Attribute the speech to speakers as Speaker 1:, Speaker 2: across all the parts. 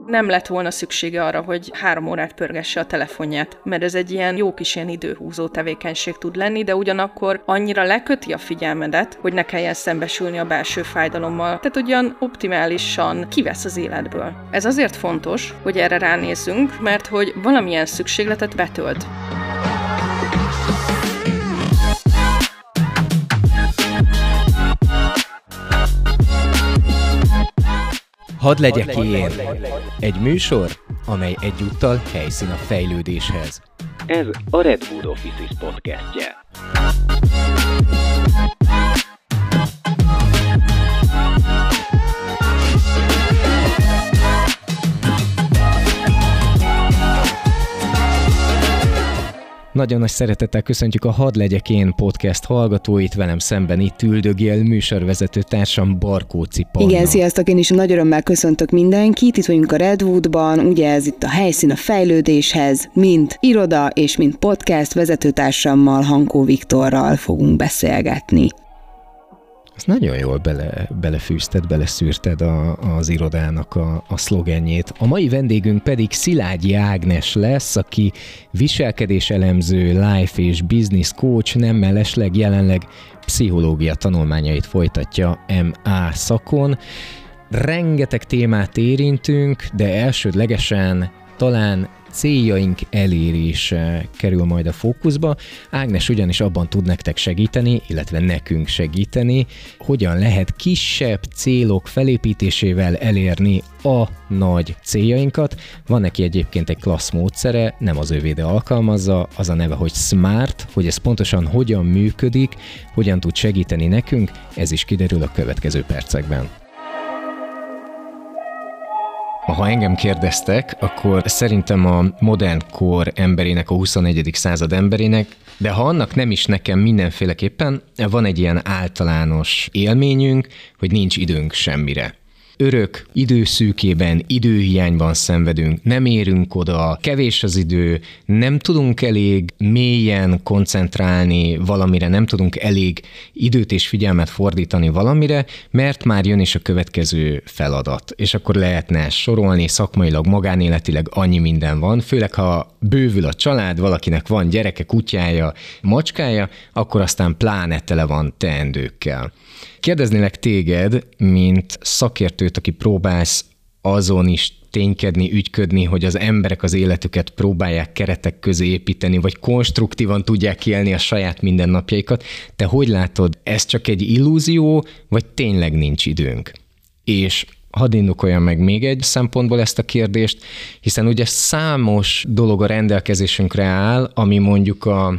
Speaker 1: Nem lett volna szüksége arra, hogy 3 órát pörgesse a telefonját, mert ez egy ilyen jó kis ilyen időhúzó tevékenység tud lenni, de ugyanakkor annyira leköti a figyelmedet, hogy ne kelljen szembesülni a belső fájdalommal. Tehát ugyan optimálisan kivesz az életből. Ez azért fontos, hogy erre ránézzünk, mert hogy valamilyen szükségletet betölt.
Speaker 2: Hadd legyek én! Egy műsor, amely egyúttal helyszín a fejlődéshez.
Speaker 3: Ez a Redwood Offices podcastje.
Speaker 2: Nagyon nagy szeretettel köszöntjük a Hadd legyek én podcast hallgatóit, velem szemben itt üldögél műsorvezető társam Barkóczy Panna.
Speaker 4: Igen, sziasztok, én is nagy örömmel köszöntök mindenkit, itt vagyunk a Redwoodban, ugye ez itt a helyszín a fejlődéshez, mint iroda és mint podcast vezetőtársammal, Hankó Viktorral fogunk beszélgetni.
Speaker 2: Ez nagyon jól belefűzted, beleszűrted az irodának a szlogenjét. A mai vendégünk pedig Szilágyi Ágnes lesz, aki viselkedéselemző, life és business coach, nem mellesleg jelenleg pszichológia tanulmányait folytatja MA szakon. Rengeteg témát érintünk, de elsődlegesen talán céljaink elérése kerül majd a fókuszba. Ágnes ugyanis abban tud nektek segíteni, illetve nekünk segíteni, hogyan lehet kisebb célok felépítésével elérni a nagy céljainkat. Van neki egyébként egy klassz módszere, nem az övé, de alkalmazza, az a neve, hogy SMART, hogy ez pontosan hogyan működik, hogyan tud segíteni nekünk, ez is kiderül a következő percekben. Ha engem kérdeztek, akkor szerintem a modern kor emberének, a 21. század emberének, de ha annak nem is nekem mindenféleképpen, van egy ilyen általános élményünk, hogy nincs időnk semmire. Örök időszűkében, időhiányban szenvedünk, nem érünk oda, kevés az idő, nem tudunk elég mélyen koncentrálni valamire, nem tudunk elég időt és figyelmet fordítani valamire, mert már jön is a következő feladat. És akkor lehetne sorolni, szakmailag, magánéletileg annyi minden van, főleg ha bővül a család, valakinek van gyereke, kutyája, macskája, akkor aztán pláne tele van teendőkkel. Kérdeznélek téged, mint szakértőt, aki próbálsz azon is ténykedni, ügyködni, hogy az emberek az életüket próbálják keretek közé építeni, vagy konstruktívan tudják élni a saját mindennapjaikat. Te hogy látod, ez csak egy illúzió, vagy tényleg nincs időnk? És hadd indokoljam meg még egy szempontból ezt a kérdést, hiszen ugye számos dolog a rendelkezésünkre áll, ami mondjuk a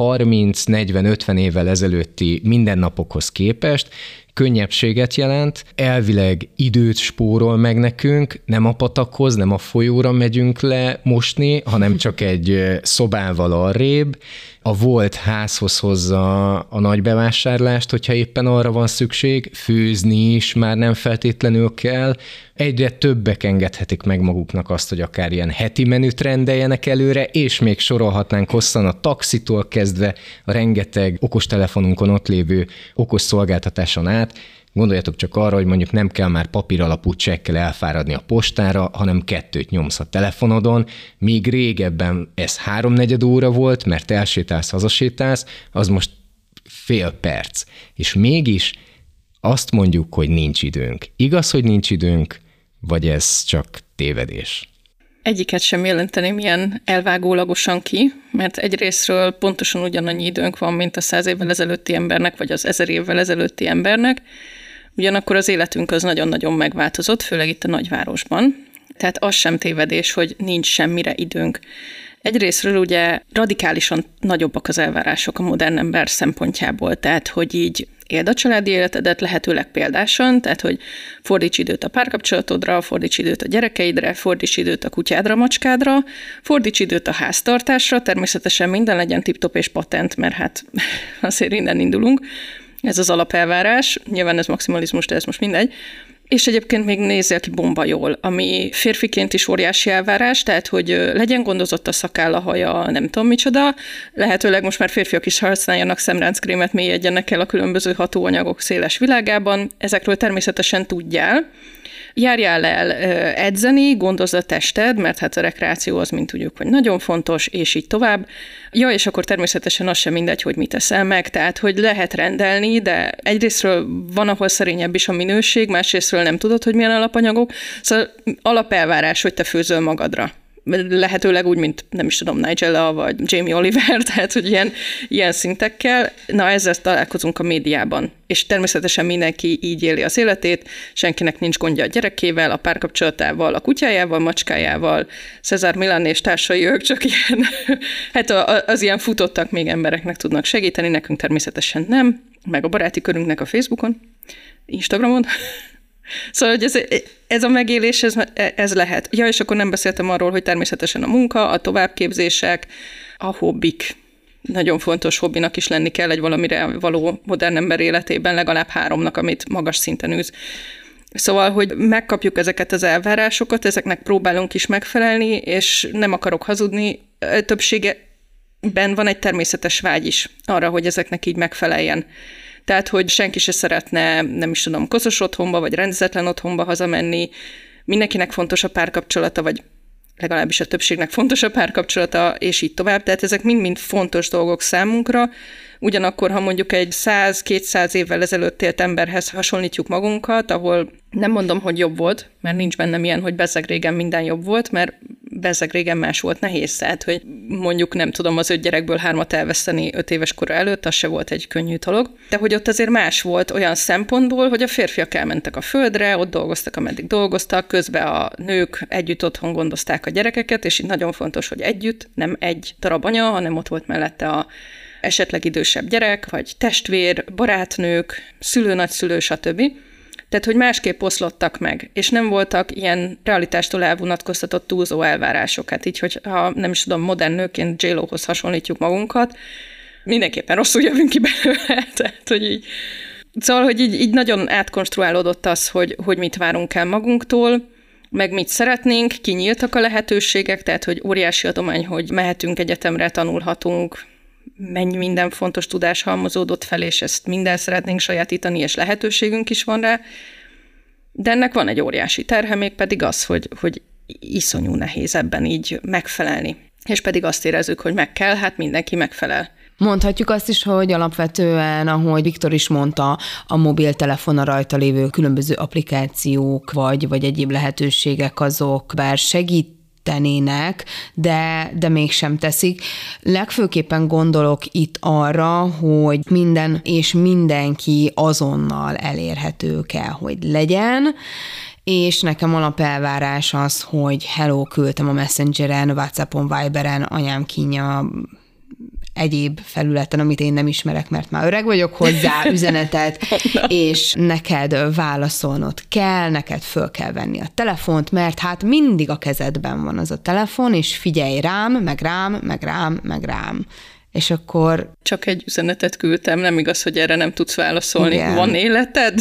Speaker 2: 30-40-50 évvel ezelőtti mindennapokhoz képest könnyebbséget jelent, elvileg időt spórol meg nekünk, nem a patakhoz, nem a folyóra megyünk le mosni, hanem csak egy szobával arrébb. A volt házhoz hozza a nagy bevásárlást, hogyha éppen arra van szükség, főzni is már nem feltétlenül kell. Egyre többek engedhetik meg maguknak azt, hogy akár ilyen heti menüt rendeljenek előre, és még sorolhatnánk hosszan a taxitól kezdve a rengeteg okostelefonunkon ott lévő okos szolgáltatáson át. Gondoljatok csak arra, hogy mondjuk nem kell már papíralapú csekkel elfáradni a postára, hanem 2 nyomsz a telefonodon, míg régebben ez 3/4 óra volt, mert elsétálsz, hazasétálsz, az most fél perc. És mégis azt mondjuk, hogy nincs időnk. Igaz, hogy nincs időnk, vagy ez csak tévedés?
Speaker 1: Egyiket sem jelenteném ilyen elvágólagosan ki, mert egyrésztről pontosan ugyanannyi időnk van, mint a 100 évvel ezelőtti embernek, vagy az 1000 évvel ezelőtti embernek. Ugyanakkor az életünk az nagyon-nagyon megváltozott, főleg itt a nagyvárosban. Tehát az sem tévedés, hogy nincs semmire időnk. Egyrésztről ugye radikálisan nagyobbak az elvárások a modern ember szempontjából, tehát hogy így éld a családi életedet lehetőleg példásan, tehát hogy fordíts időt a párkapcsolatodra, fordíts időt a gyerekeidre, fordíts időt a kutyádra, macskádra, fordíts időt a háztartásra, természetesen minden legyen tip-top és patent, mert hát azért innen indulunk. Ez az alapelvárás, nyilván ez maximalizmus, de ez most mindegy. És egyébként még nézzél ki bomba jól, ami férfiként is óriási elvárás, tehát hogy legyen gondozott a szakáll, a haja, nem tudom micsoda, lehetőleg most már férfiak is használjanak szemránckrémet, mélyedjenek el a különböző hatóanyagok széles világában, ezekről természetesen tudjál, Járjál el edzeni, gondozd a tested, mert hát a rekreáció az, mint tudjuk, hogy nagyon fontos, és így tovább. Ja, és akkor természetesen az sem mindegy, hogy mit eszel meg, tehát hogy lehet rendelni, de egyrésztről van, ahol szerényebb is a minőség, másrésztről nem tudod, hogy milyen alapanyagok. Szóval alapelvárás, hogy te főzöl magadra. Lehetőleg úgy, mint nem is tudom, Nigella vagy Jamie Oliver, tehát hogy ilyen szintekkel. Na, ezzel találkozunk a médiában. És természetesen mindenki így éli az életét, senkinek nincs gondja a gyerekével, a párkapcsolatával, a kutyájával, macskájával, Cesar Millan és társai, ők csak ilyen, hát az ilyen futottak még embereknek tudnak segíteni, nekünk természetesen nem, meg a baráti körünknek a Facebookon, Instagramon. Szóval, hogy ez a megélés, ez lehet. Ja, és akkor nem beszéltem arról, hogy természetesen a munka, a továbbképzések, a hobbik. Nagyon fontos hobbinak is lenni kell egy valamire való modern ember életében, legalább 3-nak, amit magas szinten űz. Szóval, hogy megkapjuk ezeket az elvárásokat, ezeknek próbálunk is megfelelni, és nem akarok hazudni, többségeben van egy természetes vágy is arra, hogy ezeknek így megfeleljen. Tehát, hogy senki se szeretne, nem is tudom, koszos otthonba, vagy rendezetlen otthonba hazamenni. Mindenkinek fontos a párkapcsolata, vagy legalábbis a többségnek fontos a párkapcsolata, és így tovább. Tehát ezek mind-mind fontos dolgok számunkra. Ugyanakkor, ha mondjuk egy 100-200 évvel ezelőtt élt emberhez hasonlítjuk magunkat, ahol nem mondom, hogy jobb volt, mert nincs bennem ilyen, hogy bezzeg régen minden jobb volt, mert bezzeg régen más volt, nehéz. Tehát, hogy mondjuk nem tudom az 5 gyerekből 3-at elveszteni 5 éves kora előtt, az se volt egy könnyű dolog. De hogy ott azért más volt olyan szempontból, hogy a férfiak elmentek a földre, ott dolgoztak, ameddig dolgoztak, közben a nők együtt otthon gondozták a gyerekeket, és így nagyon fontos, hogy együtt, nem egy darab anya, hanem ott volt mellette a esetleg idősebb gyerek, vagy testvér, barátnők, szülő, nagyszülő, stb. Tehát, hogy másképp oszlottak meg, és nem voltak ilyen realitástól elvonatkoztatott túlzó elvárások. Hát így, hogy ha nem is tudom, modern nőként J-Lohoz hasonlítjuk magunkat, mindenképpen rosszul jövünk ki belőle. Tehát, hogy így. Szóval, hogy így nagyon átkonstruálódott az, hogy mit várunk el magunktól, meg mit szeretnénk, kinyíltak a lehetőségek, tehát, hogy óriási adomány, hogy mehetünk egyetemre, tanulhatunk, mennyi minden fontos tudás halmozódott fel, és ezt minden szeretnénk sajátítani, és lehetőségünk is van rá. De ennek van egy óriási terhe, még pedig az, hogy iszonyú nehéz ebben így megfelelni. És pedig azt érezzük, hogy meg kell, hát mindenki megfelel.
Speaker 4: Mondhatjuk azt is, hogy alapvetően, ahogy Viktor is mondta, a mobiltelefon, a rajta lévő különböző applikációk, vagy egyéb lehetőségek azok, bár segítenének, de mégsem teszik. Legfőképpen gondolok itt arra, hogy minden és mindenki azonnal elérhető kell, hogy legyen, és nekem alapelvárás az, hogy hello, küldtem a Messengeren, WhatsAppon, Viberen, anyám kínja, egyéb felületen, amit én nem ismerek, mert már öreg vagyok hozzá, üzenetet, és neked válaszolnod kell, neked föl kell venni a telefont, mert hát mindig a kezedben van az a telefon, és figyelj rám, meg rám, meg rám, meg rám. És akkor...
Speaker 1: Csak egy üzenetet küldtem, nem igaz, hogy erre nem tudsz válaszolni. Igen. Van életed?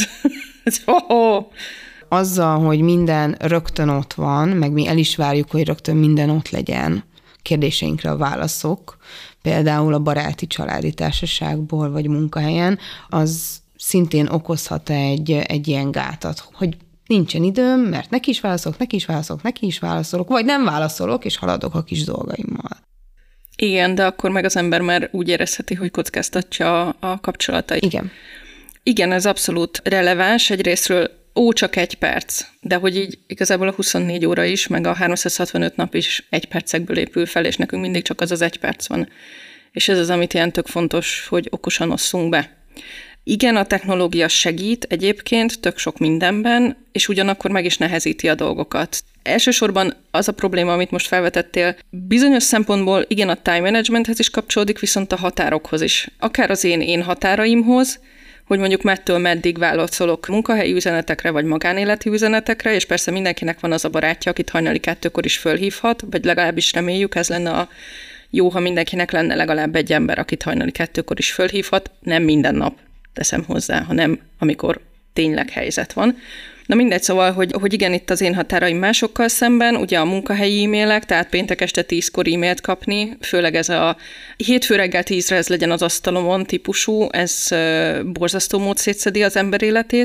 Speaker 4: Azzal, hogy minden rögtön ott van, meg mi el is várjuk, hogy rögtön minden ott legyen, kérdéseinkre a válaszok, például a baráti családi társaságból, vagy munkahelyen, az szintén okozhat egy ilyen gátat, hogy nincsen időm, mert neki is válaszolok, vagy nem válaszolok, és haladok a kis dolgaimmal.
Speaker 1: Igen, de akkor meg az ember már úgy érezheti, hogy kockáztatja a kapcsolatait.
Speaker 4: Igen.
Speaker 1: Igen, ez abszolút releváns. Egyrésztről csak 1 perc, de hogy így igazából a 24 óra is, meg a 365 nap is 1 percekből épül fel, és nekünk mindig csak az 1 perc van. És ez az, amit ilyen tök fontos, hogy okosan osszunk be. Igen, a technológia segít egyébként tök sok mindenben, és ugyanakkor meg is nehezíti a dolgokat. Elsősorban az a probléma, amit most felvetettél, bizonyos szempontból igen a time managementhez is kapcsolódik, viszont a határokhoz is. Akár az én határaimhoz, hogy mondjuk mettől meddig válaszolok munkahelyi üzenetekre, vagy magánéleti üzenetekre, és persze mindenkinek van az a barátja, akit hajnali 2-kor is fölhívhat, vagy legalábbis reméljük, ez lenne a jó, ha mindenkinek lenne legalább egy ember, akit hajnali 2-kor is fölhívhat, nem minden nap teszem hozzá, hanem amikor tényleg helyzet van. Na mindegy, szóval, hogy igen, itt az én határaim másokkal szemben, ugye a munkahelyi e-mailek, tehát péntek este 10-kor e-mailt kapni, főleg ez a hétfő reggel 10-re ez legyen az asztalomon típusú, ez borzasztó mód szétszedi az ember életét,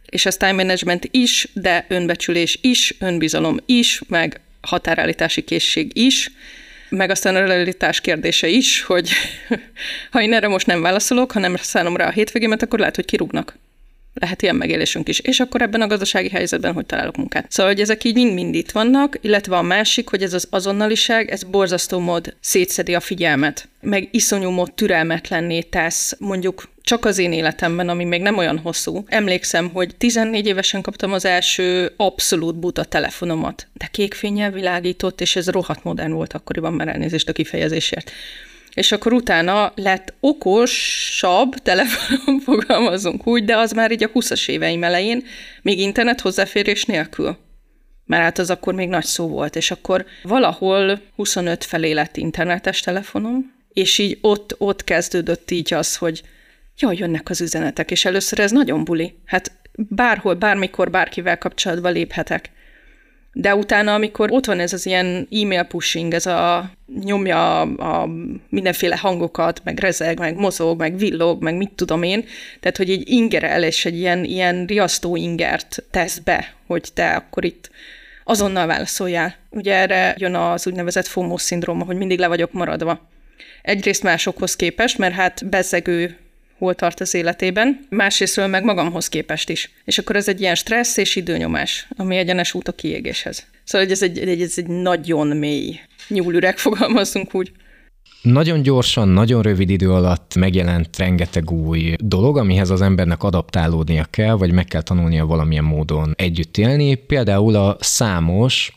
Speaker 1: És ez time management is, de önbecsülés is, önbizalom is, meg határállítási készség is, meg aztán a realitás kérdése is, hogy ha én erre most nem válaszolok, ha nem szállom rá a hétvégémet, akkor lehet, hogy kirúgnak. Lehet ilyen megélésünk is. És akkor ebben a gazdasági helyzetben hogy találok munkát? Szóval, hogy ezek így mind itt vannak, illetve a másik, hogy ez az azonnaliság, ez borzasztó mód szétszedi a figyelmet, meg iszonyú mód türelmetlenné tesz, mondjuk csak az én életemben, ami még nem olyan hosszú. Emlékszem, hogy 14 évesen kaptam az első abszolút buta telefonomat, de kékfénnyel világított, és ez rohadt modern volt akkoriban, már elnézést a kifejezésért. És akkor utána lett okosabb telefonon, fogalmazunk úgy, de az már így a 20-as éveim elején, még internet hozzáférés nélkül. Mert hát az akkor még nagy szó volt, és akkor valahol 25 felé lett internetes telefonom, és így ott kezdődött így az, hogy jaj, jönnek az üzenetek, és először ez nagyon buli. Hát bárhol, bármikor, bárkivel kapcsolatba léphetek. De utána, amikor ott van ez az ilyen e-mail pushing, ez a nyomja a mindenféle hangokat, meg rezeg, meg mozog, meg villog, meg mit tudom én, tehát, hogy egy ingerel, és egy ilyen riasztó ingert tesz be, hogy te akkor itt azonnal válaszoljál. Ugye erre jön az úgynevezett FOMO-szindróma, hogy mindig le vagyok maradva. Egyrészt másokhoz képest, mert hát bezzegő hol tart az életében, másrésztről meg magamhoz képest is. És akkor ez egy ilyen stressz és időnyomás, ami egyenes út a kiégéshez. Szóval ez egy nagyon mély nyúlüreg, fogalmazzunk úgy.
Speaker 2: Nagyon gyorsan, nagyon rövid idő alatt megjelent rengeteg új dolog, amihez az embernek adaptálódnia kell, vagy meg kell tanulnia valamilyen módon együtt élni. Például a számos,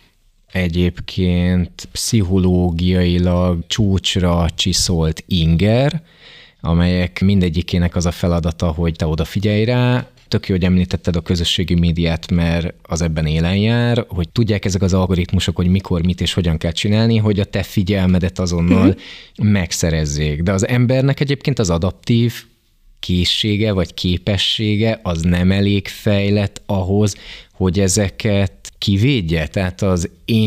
Speaker 2: egyébként pszichológiailag csúcsra csiszolt inger, amelyek mindegyikének az a feladata, hogy te odafigyelj rá. Tök jó, hogy említetted a közösségi médiát, mert az ebben élen jár, hogy tudják ezek az algoritmusok, hogy mikor, mit és hogyan kell csinálni, hogy a te figyelmedet azonnal megszerezzék. De az embernek egyébként az adaptív készsége vagy képessége az nem elég fejlett ahhoz, hogy ezeket kivédje, tehát az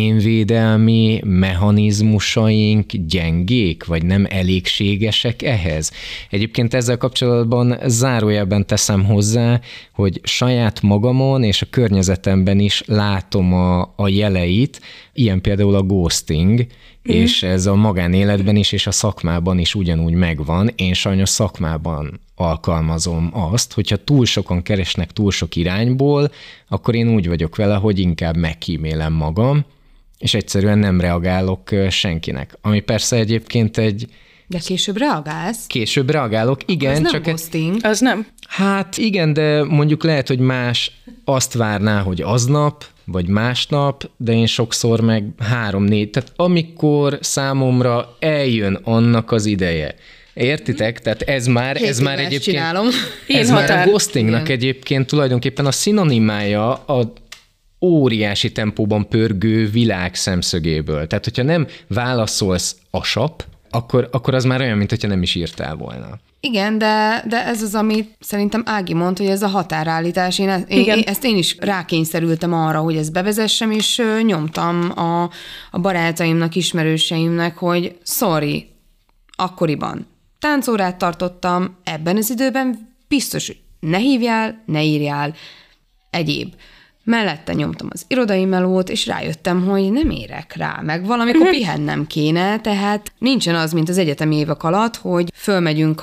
Speaker 2: énvédelmi mechanizmusaink gyengék, vagy nem elégségesek ehhez. Egyébként ezzel kapcsolatban zárójelben teszem hozzá, hogy saját magamon és a környezetemben is látom a jeleit, ilyen például a ghosting, és ez a magánéletben is, és a szakmában is ugyanúgy megvan. Én sajnos szakmában alkalmazom azt, hogyha túl sokan keresnek túl sok irányból, akkor én úgy vagyok vele, hogy inkább megkímélem magam, és egyszerűen nem reagálok senkinek. Ami persze egyébként egy...
Speaker 4: De később reagálsz?
Speaker 2: Később reagálok, igen.
Speaker 4: Az nem
Speaker 2: csak
Speaker 4: ghosting.
Speaker 1: Az nem?
Speaker 2: Hát igen, de mondjuk lehet, hogy más azt várná, hogy aznap, vagy másnap, de én sokszor meg 3-4, tehát amikor számomra eljön annak az ideje. Értitek? Tehát ez már egyébként...
Speaker 4: Csinálom.
Speaker 2: Ez már a ghostingnak egyébként tulajdonképpen a szinonimája a óriási tempóban pörgő világ szemszögéből. Tehát, hogyha nem válaszolsz asap, akkor az már olyan, mint hogyha nem is írtál volna.
Speaker 4: Igen, de ez az, amit szerintem Ági mondta, hogy ez a határállítás. Ezt én is rákényszerültem arra, hogy ezt bevezessem, és nyomtam a barátaimnak, ismerőseimnek, hogy sorry, akkoriban táncórát tartottam, ebben az időben biztos, hogy ne hívjál, ne írjál, egyéb. Mellette nyomtam az irodai melót, és rájöttem, hogy nem érek rá, meg valamikor pihennem kéne, tehát nincsen az, mint az egyetemi évek alatt, hogy fölmegyünk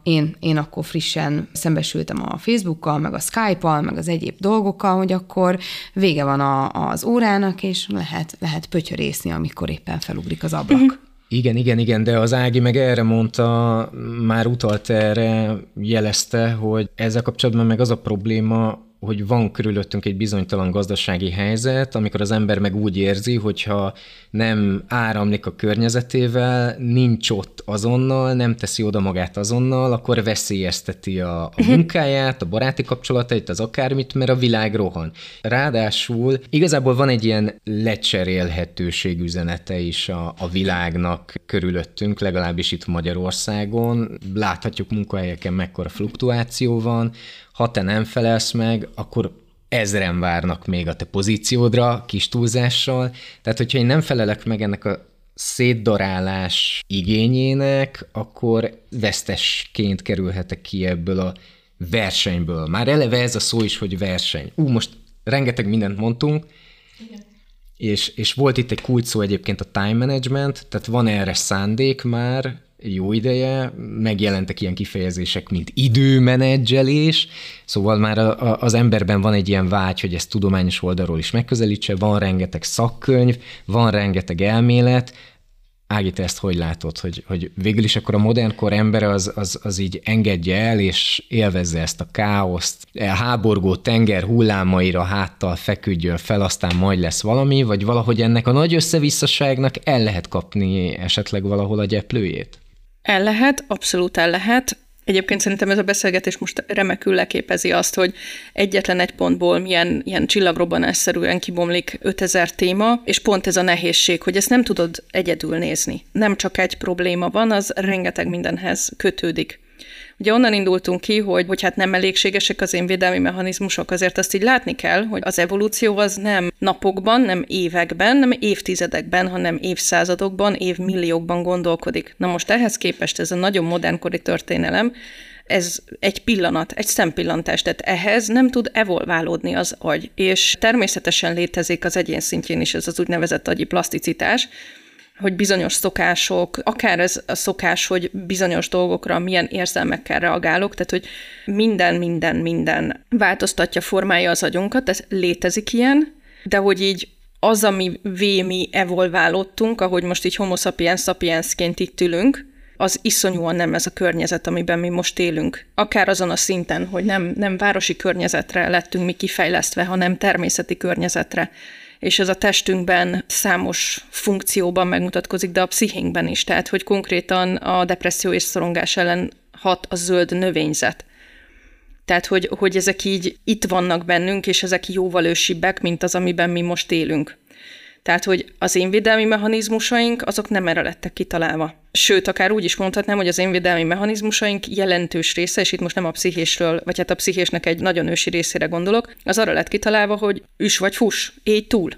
Speaker 4: én akkor frissen szembesültem a Facebookkal, meg a Skype-al, meg az egyéb dolgokkal, hogy akkor vége van az órának, és lehet pötyörészni, amikor éppen felugrik az ablak.
Speaker 2: Igen, de az Ági meg erre mondta, már utalt erre, jelezte, hogy ezzel kapcsolatban meg az a probléma, hogy van körülöttünk egy bizonytalan gazdasági helyzet, amikor az ember meg úgy érzi, hogyha nem áramlik a környezetével, nincs ott azonnal, nem teszi oda magát azonnal, akkor veszélyezteti a munkáját, a baráti kapcsolatait, az akármit, mert a világ rohan. Ráadásul igazából van egy ilyen lecserélhetőség üzenete is a világnak körülöttünk, legalábbis itt Magyarországon. Láthatjuk munkahelyeken mekkora fluktuáció van, ha te nem felelsz meg, akkor 1000-en várnak még a te pozíciódra, kis túlzással. Tehát, hogyha én nem felelek meg ennek a szétdarálás igényének, akkor vesztesként kerülhetek ki ebből a versenyből. Már eleve ez a szó is, hogy verseny. Most rengeteg mindent mondtunk, és volt itt egy kult szó egyébként, a time management, tehát van erre szándék már jó ideje, megjelentek ilyen kifejezések, mint időmenedzselés, szóval már az emberben van egy ilyen vágy, hogy ezt tudományos oldalról is megközelítse, van rengeteg szakkönyv, van rengeteg elmélet. Ági, te ezt hogy látod, hogy végül is akkor a modern kor embere az így engedje el, és élvezze ezt a káoszt, a háborgó tenger hullámaira háttal feküdjön fel, aztán majd lesz valami, vagy valahogy ennek a nagy összevisszaságnak el lehet kapni esetleg valahol a gyeplőjét?
Speaker 1: El lehet, abszolút el lehet. Egyébként szerintem ez a beszélgetés most remekül leképezi azt, hogy egyetlen egy pontból milyen ilyen csillagrobbanásszerűen kibomlik 5000 téma, és pont ez a nehézség, hogy ezt nem tudod egyedül nézni. Nem csak egy probléma van, az rengeteg mindenhez kötődik. Ugye onnan indultunk ki, hogy hát nem elégségesek az én védelmi mechanizmusok, azért azt így látni kell, hogy az evolúció az nem napokban, nem években, nem évtizedekben, hanem évszázadokban, évmilliókban gondolkodik. Na most ehhez képest ez a nagyon modernkori történelem, ez egy pillanat, egy szempillantás, tehát ehhez nem tud evolválódni az agy. És természetesen létezik az egyén szintjén is ez az úgynevezett agyi plaszticitás, hogy bizonyos szokások, akár ez a szokás, hogy bizonyos dolgokra milyen érzelmekkel reagálok, tehát hogy minden változtatja, formálja az agyunkat, ez létezik ilyen, de hogy így az, amivé mi evolválódtunk, ahogy most így homo sapiens sapiensként itt ülünk, az iszonyúan nem ez a környezet, amiben mi most élünk. Akár azon a szinten, hogy nem városi környezetre lettünk mi kifejlesztve, hanem természeti környezetre. És ez a testünkben számos funkcióban megmutatkozik, de a pszichénkben is. Tehát, hogy konkrétan a depresszió és szorongás ellen hat a zöld növényzet. Tehát, hogy ezek így itt vannak bennünk, és ezek jóval ősibbek, mint az, amiben mi most élünk. Tehát, hogy az énvédelmi mechanizmusaink, azok nem erre lettek kitalálva. Sőt, akár úgy is mondhatnám, hogy az énvédelmi mechanizmusaink jelentős része, és itt most nem a pszichésről, vagy hát a pszichésnek egy nagyon ősi részére gondolok, az arra lett kitalálva, hogy üss vagy fuss, élj túl.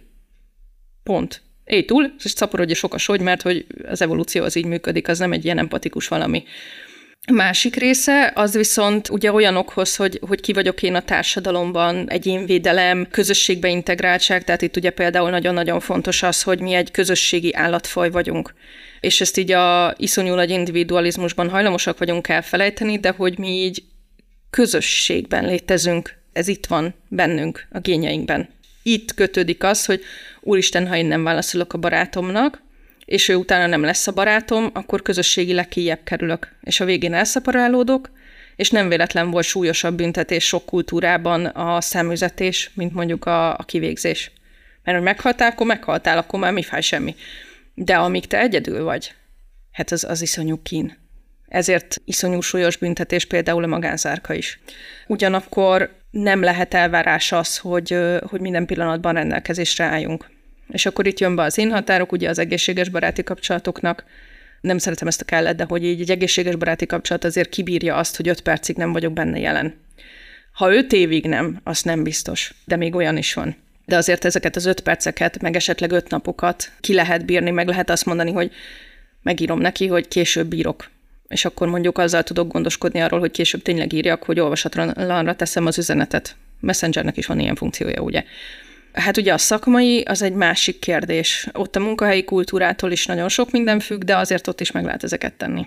Speaker 1: Pont. Élj túl, és szaporodj és okosodj, mert hogy az evolúció az így működik, az nem egy ilyen empatikus valami. A másik része az viszont ugye olyanokhoz, hogy ki vagyok én a társadalomban, egyénvédelem, közösségbe integráltság, tehát itt ugye például nagyon-nagyon fontos az, hogy mi egy közösségi állatfaj vagyunk. És ezt így a iszonyú nagy individualizmusban hajlamosak vagyunk elfelejteni, de hogy mi így közösségben létezünk. Ez itt van bennünk, a génjeinkben. Itt kötődik az, hogy úristen, ha én nem válaszolok a barátomnak, és ő utána nem lesz a barátom, akkor közösségileg kijjebb kerülök. És a végén elszeparálódok, és nem véletlen volt súlyosabb büntetés sok kultúrában a száműzetés, mint mondjuk a kivégzés. Mert hogy meghaltál, akkor már mi fáj semmi. De amíg te egyedül vagy, hát az iszonyú kín. Ezért iszonyú súlyos büntetés például a magánzárka is. Ugyanakkor nem lehet elvárás az, hogy minden pillanatban rendelkezésre álljunk. És akkor itt jön be az én határok, ugye az egészséges baráti kapcsolatoknak. Nem szeretem ezt a kellet, de hogy így egy egészséges baráti kapcsolat azért kibírja azt, hogy 5 percig nem vagyok benne jelen. Ha 5 évig nem, az nem biztos, de még olyan is van. De azért ezeket az 5 perceket, meg esetleg 5 napokat ki lehet bírni, meg lehet azt mondani, hogy megírom neki, hogy később bírok. És akkor mondjuk azzal tudok gondoskodni arról, hogy később tényleg írjak, hogy olvasatlanra teszem az üzenetet. Messengernek is van ilyen funkciója, ugye. Hát ugye a szakmai az egy másik kérdés. Ott a munkahelyi kultúrától is nagyon sok minden függ, de azért ott is meg lehet ezeket tenni.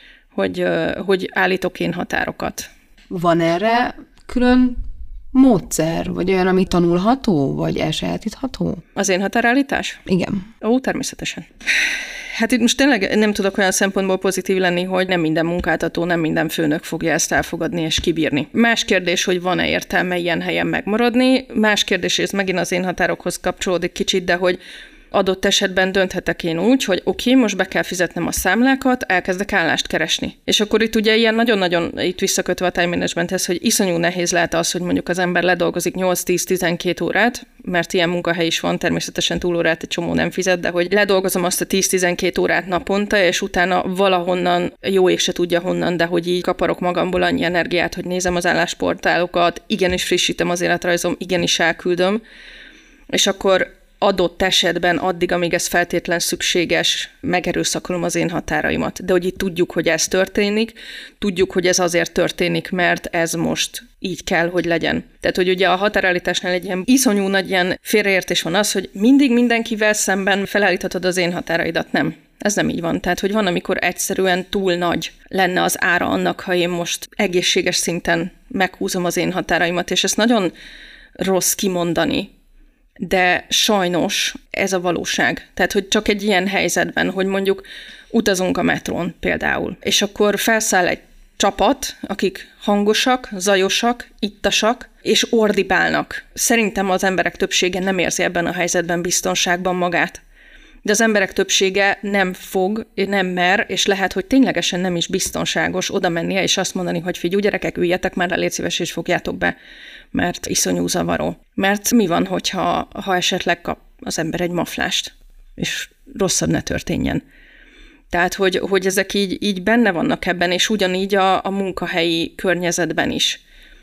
Speaker 1: Hogy állítok én határokat.
Speaker 4: Van erre külön módszer, vagy olyan, ami tanulható, vagy elsajátítható?
Speaker 1: Az én határállítás?
Speaker 4: Igen.
Speaker 1: Ó, természetesen. Hát itt most tényleg nem tudok olyan szempontból pozitív lenni, hogy nem minden munkáltató, nem minden főnök fogja ezt elfogadni és kibírni. Más kérdés, hogy van-e értelme ilyen helyen megmaradni. Más kérdés, és ez megint az én határokhoz kapcsolódik kicsit, de hogy adott esetben dönthetek én úgy, hogy oké, most be kell fizetnem a számlákat, elkezdek állást keresni. És akkor itt ugye ilyen nagyon-nagyon itt visszakötve a time managementhez, hogy iszonyú nehéz lehet az, hogy mondjuk az ember ledolgozik 8-10-12 órát, mert ilyen munkahely is van, természetesen túlórát egy csomó nem fizet, de hogy ledolgozom azt a 10-12 órát naponta, és utána valahonnan, jó ég se tudja honnan, de hogy így kaparok magamból annyi energiát, hogy nézem az állásportálokat, igenis frissítem az életrajzom, igenis elküldöm, és akkor adott esetben addig, amíg ez feltétlen szükséges, megerőszakolom az én határaimat. De hogy itt tudjuk, hogy ez történik, tudjuk, hogy ez azért történik, mert ez most így kell, hogy legyen. Tehát, hogy ugye a határállításnál egy ilyen iszonyú nagy ilyen félreértés van az, hogy mindig mindenkivel szemben felállíthatod az én határaidat. Nem. Ez nem így van. Tehát, hogy van, amikor egyszerűen túl nagy lenne az ára annak, ha én most egészséges szinten meghúzom az én határaimat, és ezt nagyon rossz kimondani, de sajnos ez a valóság. Tehát, hogy csak egy ilyen helyzetben, hogy mondjuk utazunk a metrón például, és akkor felszáll egy csapat, akik hangosak, zajosak, ittasak, és ordibálnak. Szerintem az emberek többsége nem érzi ebben a helyzetben biztonságban magát. De az emberek többsége nem fog, nem mer, és lehet, hogy ténylegesen nem is biztonságos oda mennie, és azt mondani, hogy figyelj, gyerekek, üljetek már le, légy szíves, és fogjátok be, mert iszonyú zavaró. Mert mi van, hogyha esetleg kap az ember egy maflást, és rosszabb ne történjen. Tehát, hogy ezek így benne vannak ebben, és ugyanígy a munkahelyi környezetben is.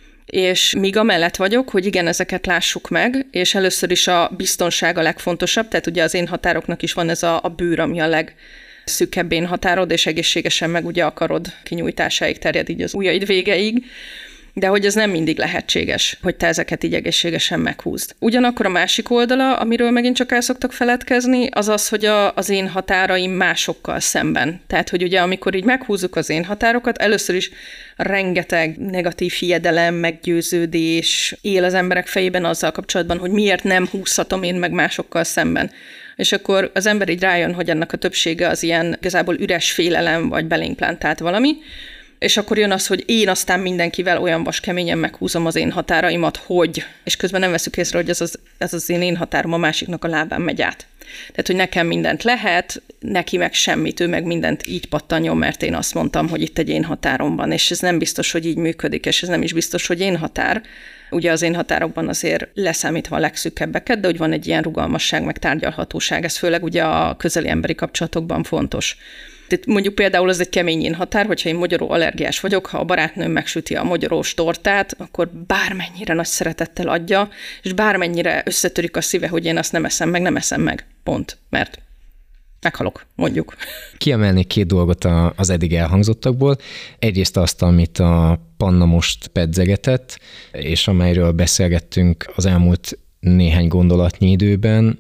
Speaker 1: És míg amellett vagyok, hogy igen, ezeket lássuk meg, és először is a biztonság a legfontosabb, tehát ugye az én határoknak is van ez a bőr, ami a legszűkebb én határod, és egészségesen meg ugye a karod kinyújtásáig terjed így az ujjaid végeig, de hogy ez nem mindig lehetséges, hogy te ezeket így egészségesen meghúzd. Ugyanakkor a másik oldala, amiről megint csak el szoktak feledkezni, az az, hogy az én határaim másokkal szemben. Tehát, hogy ugye amikor így meghúzzuk az én határokat, először is rengeteg negatív hiedelem, meggyőződés él az emberek fejében azzal kapcsolatban, hogy miért nem húzhatom én meg másokkal szemben. És akkor az ember így rájön, hogy ennek a többsége az ilyen igazából üres félelem, vagy belénk plantált valami, és akkor jön az, hogy én aztán mindenkivel olyan vaskeményen meghúzom az én határaimat, hogy, és közben nem veszük észre, hogy ez az én határom a másiknak a lábán megy át. Tehát, hogy nekem mindent lehet, neki meg semmit, ő meg mindent így pattanjon, mert én azt mondtam, hogy itt egy én határom van, és ez nem biztos, hogy így működik, és ez nem is biztos, hogy én határ. Ugye az én határokban azért leszámítva a legszűkebbeket, de hogy van egy ilyen rugalmasság, meg tárgyalhatóság, ez főleg ugye a közeli emberi kapcsolatokban fontos. Tehát mondjuk például az egy kemény én határ, hogyha én mogyoró allergiás vagyok, ha a barátnőm megsüti a mogyorós tortát, akkor bármennyire nagy szeretettel adja, és bármennyire összetörik a szíve, hogy én azt nem eszem meg. Pont. Mert meghalok, mondjuk.
Speaker 2: Kiemelnék 2 dolgot az eddig elhangzottakból. Egyrészt azt, amit a Panna most pedzegetett, és amelyről beszélgettünk az elmúlt néhány gondolatnyi időben,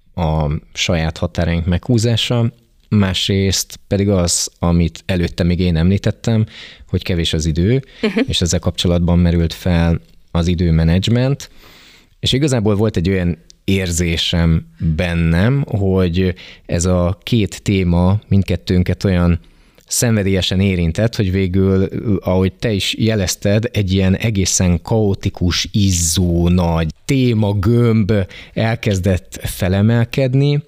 Speaker 2: a saját határaink meghúzása. Másrészt pedig az, amit előtte még én említettem, hogy kevés az idő, és ezzel kapcsolatban merült fel az időmenedzsment, és igazából volt egy olyan érzésem bennem, hogy ez a 2 téma mindkettőnket olyan szenvedélyesen érintett, hogy végül, ahogy te is jelezted, egy ilyen egészen kaotikus, izzó, nagy témagömb elkezdett felemelkedni.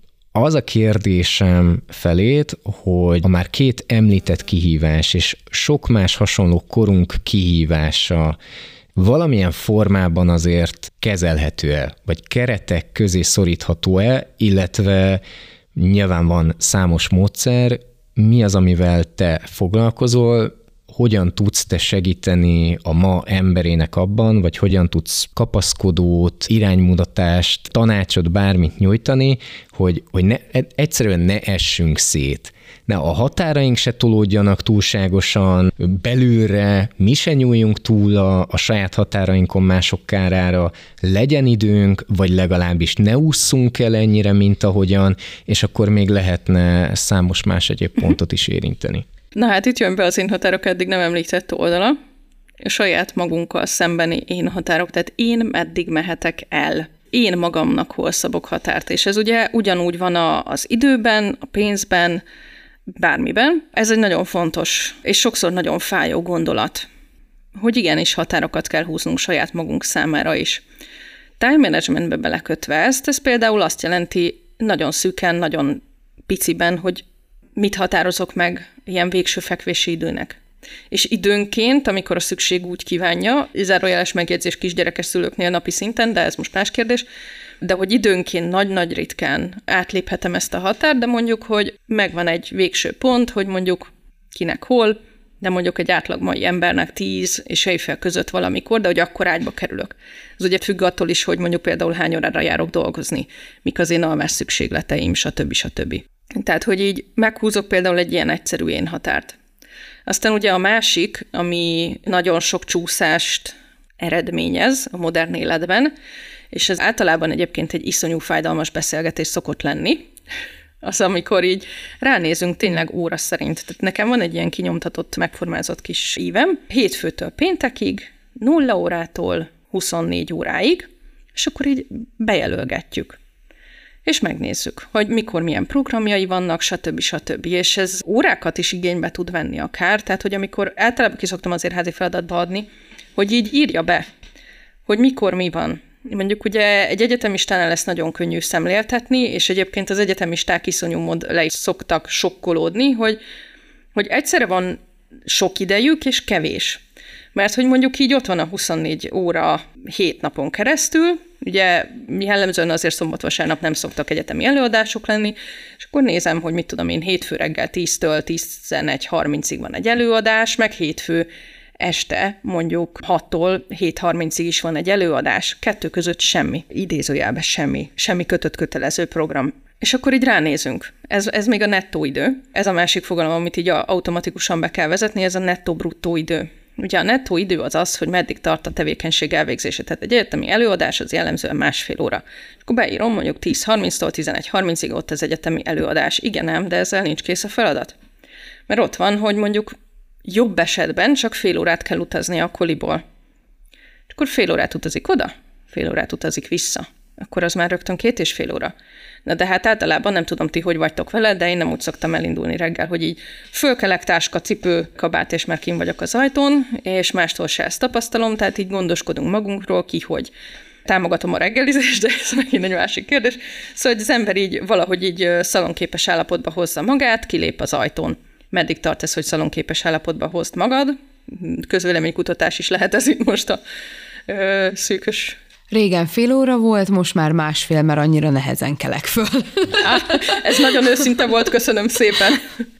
Speaker 2: Az a kérdésem felét, hogy a már 2 említett kihívás és sok más hasonló korunk kihívása valamilyen formában azért kezelhető-e, vagy keretek közé szorítható-e, illetve nyilván van számos módszer, mi az, amivel te foglalkozol, hogyan tudsz te segíteni a ma emberének abban, vagy hogyan tudsz kapaszkodót, iránymutatást, tanácsot, bármit nyújtani, hogy egyszerűen ne essünk szét. Ne a határaink se tolódjanak túlságosan, belülre mi se nyúljunk túl a saját határainkon mások kárára, legyen időnk, vagy legalábbis ne ússzunk el ennyire, mint ahogyan, és akkor még lehetne számos más egyéb pontot is érinteni.
Speaker 1: Na hát itt jön be az én határok eddig nem említett oldala, a saját magunkkal szembeni én határok, tehát én meddig mehetek el. Én magamnak hol szabok határt, és ez ugye ugyanúgy van az időben, a pénzben, bármiben. Ez egy nagyon fontos, és sokszor nagyon fájó gondolat, hogy igenis határokat kell húznunk saját magunk számára is. Time managementbe belekötve ez például azt jelenti nagyon szűken, nagyon piciben, hogy mit határozok meg ilyen végső fekvési időnek. És időnként, amikor a szükség úgy kívánja, zárójeles megjegyzés kisgyerekes szülőknél napi szinten, de ez most más kérdés, de hogy időnként nagy-nagy ritkán átléphetem ezt a határt, de mondjuk, hogy megvan egy végső pont, hogy mondjuk kinek hol, de mondjuk egy átlag mai embernek 10 és éjfél között valamikor, de hogy akkor ágyba kerülök. Ez ugye függ attól is, hogy mondjuk például hány órára járok dolgozni, mik az én alvás szükségleteim, stb. Tehát, hogy így meghúzok például egy ilyen egyszerű én határt. Aztán ugye a másik, ami nagyon sok csúszást eredményez a modern életben, és ez általában egyébként egy iszonyú fájdalmas beszélgetés szokott lenni, az, amikor így ránézünk tényleg óra szerint. Tehát nekem van egy ilyen kinyomtatott, megformázott kis ívem, hétfőtől péntekig, 0 órától 24 óráig, és akkor így bejelölgetjük. És megnézzük, hogy mikor milyen programjai vannak, stb. És ez órákat is igénybe tud venni akár, tehát hogy amikor általában ki szoktam azért házi feladatba adni, hogy így írja be, hogy mikor mi van. Mondjuk ugye egy egyetemistánál lesz nagyon könnyű szemléltetni, és egyébként az egyetemisták iszonyú mód le is szoktak sokkolódni, hogy egyszerre van sok idejük és kevés. Mert hogy mondjuk így ott van a 24 óra 7 napon keresztül, ugye jellemzően azért szombat-vasárnap nem szoktak egyetemi előadások lenni, és akkor nézem, hogy mit tudom én, hétfő reggel 10-től 11:30-ig van egy előadás, meg hétfő este mondjuk 6-tól 7:30-ig is van egy előadás, kettő között semmi, idézőjelben semmi kötött kötelező program. És akkor így ránézünk. Ez még a nettó idő. Ez a másik fogalom, amit így automatikusan be kell vezetni, ez a nettó-bruttó idő. Ugye a nettó idő az az, hogy meddig tart a tevékenység elvégzése. Tehát egy egyetemi előadás az jellemzően 1,5 óra. És akkor beírom mondjuk 10:30-tól 11:30-ig ott az egyetemi előadás. Igen ám, de ezzel nincs kész a feladat. Mert ott van, hogy mondjuk jobb esetben csak fél órát kell utazni a koliból. És akkor fél órát utazik oda, fél órát utazik vissza. Akkor az már rögtön 2,5 óra. Na de hát általában nem tudom ti, hogy vagytok vele, de én nem úgy szoktam elindulni reggel, hogy így fölkelek, táska, cipő, kabát, és már kint vagyok az ajtón, és mástól se ezt tapasztalom, tehát így gondoskodunk magunkról, ki hogy. Támogatom a reggelizést, de ez megint egy másik kérdés. Szóval hogy az ember így valahogy így szalonképes állapotba hozza magát, kilép az ajtón. Meddig tart ez, hogy szalonképes állapotba hozd magad? Közvéleménykutatás is lehet ez itt most a szűkös.
Speaker 4: Régen fél óra volt, most már 1,5, mert annyira nehezen kelek föl.
Speaker 1: Ez nagyon őszinte volt, köszönöm szépen.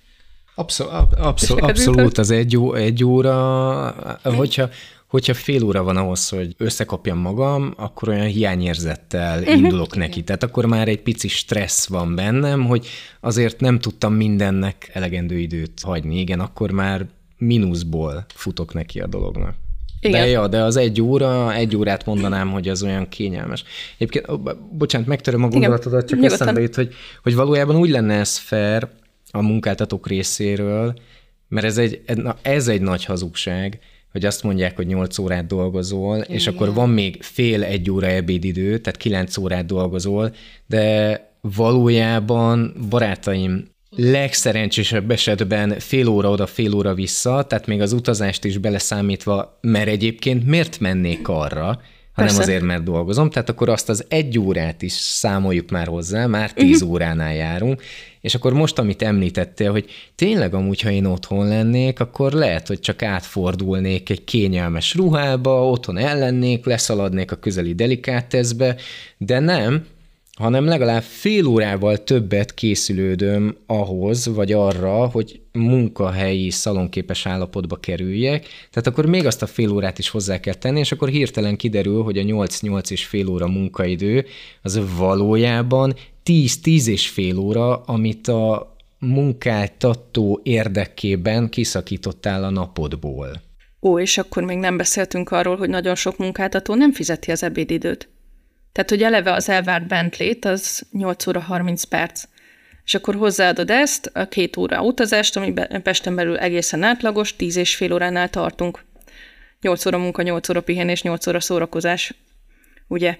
Speaker 2: Abszolút az egy óra, hogyha fél óra van ahhoz, hogy összekapjam magam, akkor olyan hiányérzettel indulok neki. Tehát akkor már egy pici stressz van bennem, hogy azért nem tudtam mindennek elegendő időt hagyni. Igen, akkor már mínuszból futok neki a dolognak. Igen. De az egy órát mondanám, hogy az olyan kényelmes. Egyébként, bocsánat, megtöröm a gondolatodat, csak eszembe jut, hogy valójában úgy lenne ez fair a munkáltatók részéről, mert ez egy nagy hazugság, hogy azt mondják, hogy 8 órát dolgozol, igen. És akkor van még fél 1 óra ebédidő, tehát 9 órát dolgozol, de valójában barátaim legszerencsésebb esetben fél óra oda, fél óra vissza, tehát még az utazást is beleszámítva, mert egyébként miért mennék arra, hanem azért, mert dolgozom, tehát akkor azt az 1 órát is számoljuk már hozzá, már 10 óránál járunk, és akkor most, amit említettél, hogy tényleg amúgy, ha én otthon lennék, akkor lehet, hogy csak átfordulnék egy kényelmes ruhába, otthon ellennék, leszaladnék a közeli delikáteszbe, de nem, hanem legalább fél órával többet készülődöm ahhoz, vagy arra, hogy munkahelyi szalonképes állapotba kerüljek, tehát akkor még azt a fél órát is hozzá kell tenni, és akkor hirtelen kiderül, hogy a 8 és fél óra munkaidő az valójában 10 és fél óra, amit a munkáltató érdekében kiszakítottál a napodból.
Speaker 1: És akkor még nem beszéltünk arról, hogy nagyon sok munkáltató nem fizeti az ebédidőt. Tehát, hogy eleve az elvárt bentlét, az 8 óra 30 perc. És akkor hozzáadod ezt, a 2 óra utazást, ami Pesten belül egészen átlagos, 10,5 óránál tartunk. 8 óra munka, 8 óra pihenés, 8 óra szórakozás. Ugye?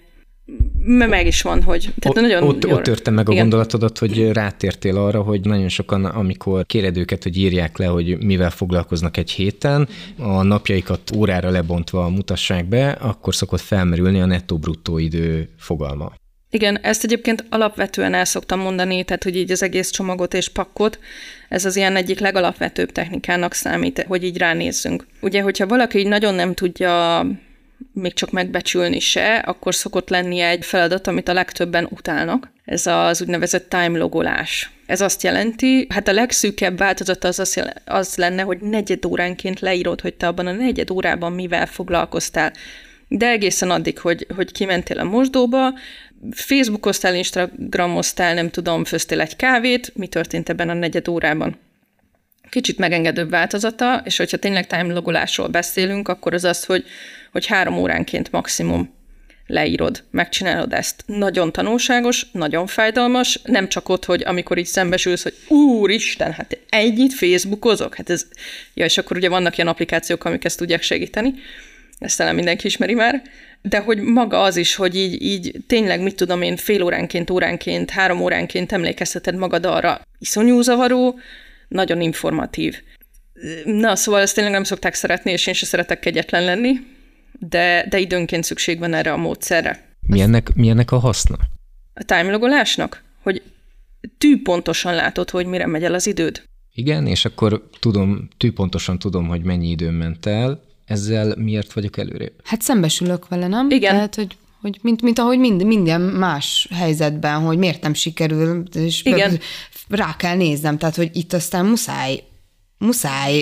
Speaker 1: Meg is van, hogy...
Speaker 2: Ott törtem meg a gondolatodat, hogy rátértél arra, hogy nagyon sokan, amikor kéred őket, hogy írják le, hogy mivel foglalkoznak egy héten, a napjaikat órára lebontva mutassák be, akkor szokott felmerülni a nettó-bruttó idő fogalma.
Speaker 1: Igen, ezt egyébként alapvetően el szoktam mondani, tehát hogy így az egész csomagot és pakkot, ez az ilyen egyik legalapvetőbb technikának számít, hogy így ránézzünk. Ugye, hogyha valaki így nagyon nem tudja még csak megbecsülni se, akkor szokott lenni egy feladat, amit a legtöbben utálnak. Ez az úgynevezett time logolás. Ez azt jelenti, hát a legszűkebb változata az lenne, hogy 4 óránként leírod, hogy te abban a 4 órában mivel foglalkoztál. De egészen addig, hogy kimentél a mosdóba, Facebookoztál, Instagramoztál, nem tudom, főztél egy kávét, mi történt ebben a 4 órában. Kicsit megengedőbb változata, és hogyha tényleg time logolásról beszélünk, akkor az, hogy 3 óránként maximum leírod, megcsinálod ezt. Nagyon tanulságos, nagyon fájdalmas, nem csak ott, hogy amikor így szembesülsz, hogy úristen, hát ennyit Facebookozok, hát ez, ja, és akkor ugye vannak ilyen applikációk, amik ezt tudják segíteni, ezt talán mindenki ismeri már, de hogy maga az is, hogy így tényleg, mit tudom én, fél óránként, 3 óránként emlékezteted magad arra, iszonyú zavaró, nagyon informatív. Na, szóval ezt tényleg nem szokták szeretni, és én se szeretek kegyetlen lenni, de időnként szükség van erre a módszerre.
Speaker 2: Mi ennek a haszna?
Speaker 1: A time logolásnak? Hogy tűpontosan látod, hogy mire megy el az időd.
Speaker 2: Igen, és akkor tűpontosan tudom, hogy mennyi időm ment el, ezzel miért vagyok előrébb?
Speaker 4: Hát szembesülök vele, nem?
Speaker 1: Igen.
Speaker 4: Tehát, hogy mint ahogy minden más helyzetben, hogy miért nem sikerül, és rá kell néznem, tehát, hogy itt aztán muszáj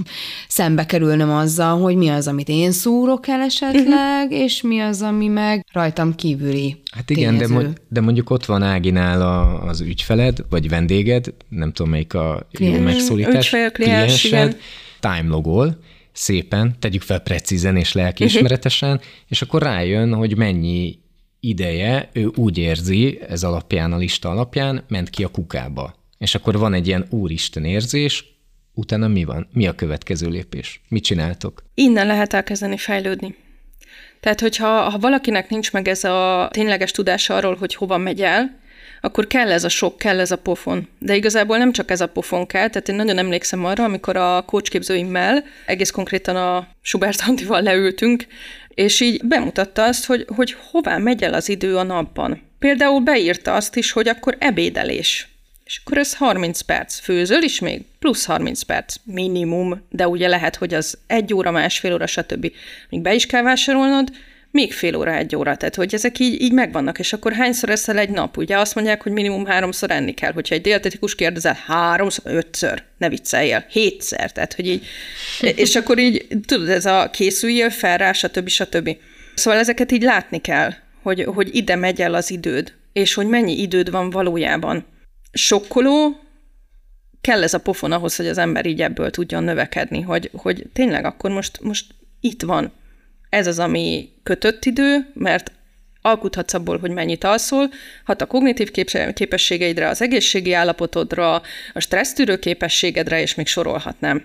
Speaker 4: szembe kerülnöm azzal, hogy mi az, amit én szúrok el esetleg, és mi az, ami meg rajtam kívüli
Speaker 2: Hát igen, de mondjuk ott van Áginál az ügyfeled, vagy vendéged, nem tudom, melyik a jó megszólítás.
Speaker 1: Ügyfél, kliensed,
Speaker 2: time logol, szépen, tegyük fel precízen és lelkiismeretesen, és akkor rájön, hogy mennyi ideje ő úgy érzi, ez alapján, a lista alapján, ment ki a kukába. És akkor van egy ilyen úristen érzés, utána mi van? Mi a következő lépés? Mit csináltok?
Speaker 1: Innen lehet elkezdeni fejlődni. Tehát, hogyha valakinek nincs meg ez a tényleges tudása arról, hogy hova megy el, akkor kell ez a sok, kell ez a pofon. De igazából nem csak ez a pofon kell, tehát én nagyon emlékszem arra, amikor a coachképzőimmel, egész konkrétan a Schubert Andival leültünk, és így bemutatta azt, hogy hová megy el az idő a napban. Például beírta azt is, hogy akkor ebédelés. És akkor ez 30 perc. Főzöl is még? Plusz 30 perc. Minimum. De ugye lehet, hogy az 1 óra, másfél óra, stb. Még be is kell vásárolnod, még fél óra, 1 óra. Tehát, hogy ezek így megvannak. És akkor hányszor eszel egy nap? Ugye azt mondják, hogy minimum 3-szor enni kell. Hogyha egy dietetikus kérdezel, 3-szor, 5-ször. Ne vicceljél. 7-szer. Tehát, hogy így. És akkor így, tudod, ez a készüljél fel rá, stb. Szóval ezeket így látni kell, hogy ide megy el az időd, és hogy mennyi időd van valójában. Sokkoló, kell ez a pofon ahhoz, hogy az ember így ebből tudjon növekedni, hogy tényleg akkor most itt van. Ez az, ami kötött idő, mert alkuthatsz abból, hogy mennyit alszol, hat a kognitív képességeidre, az egészségi állapotodra, a stressztűrő képességedre, és még sorolhatnám.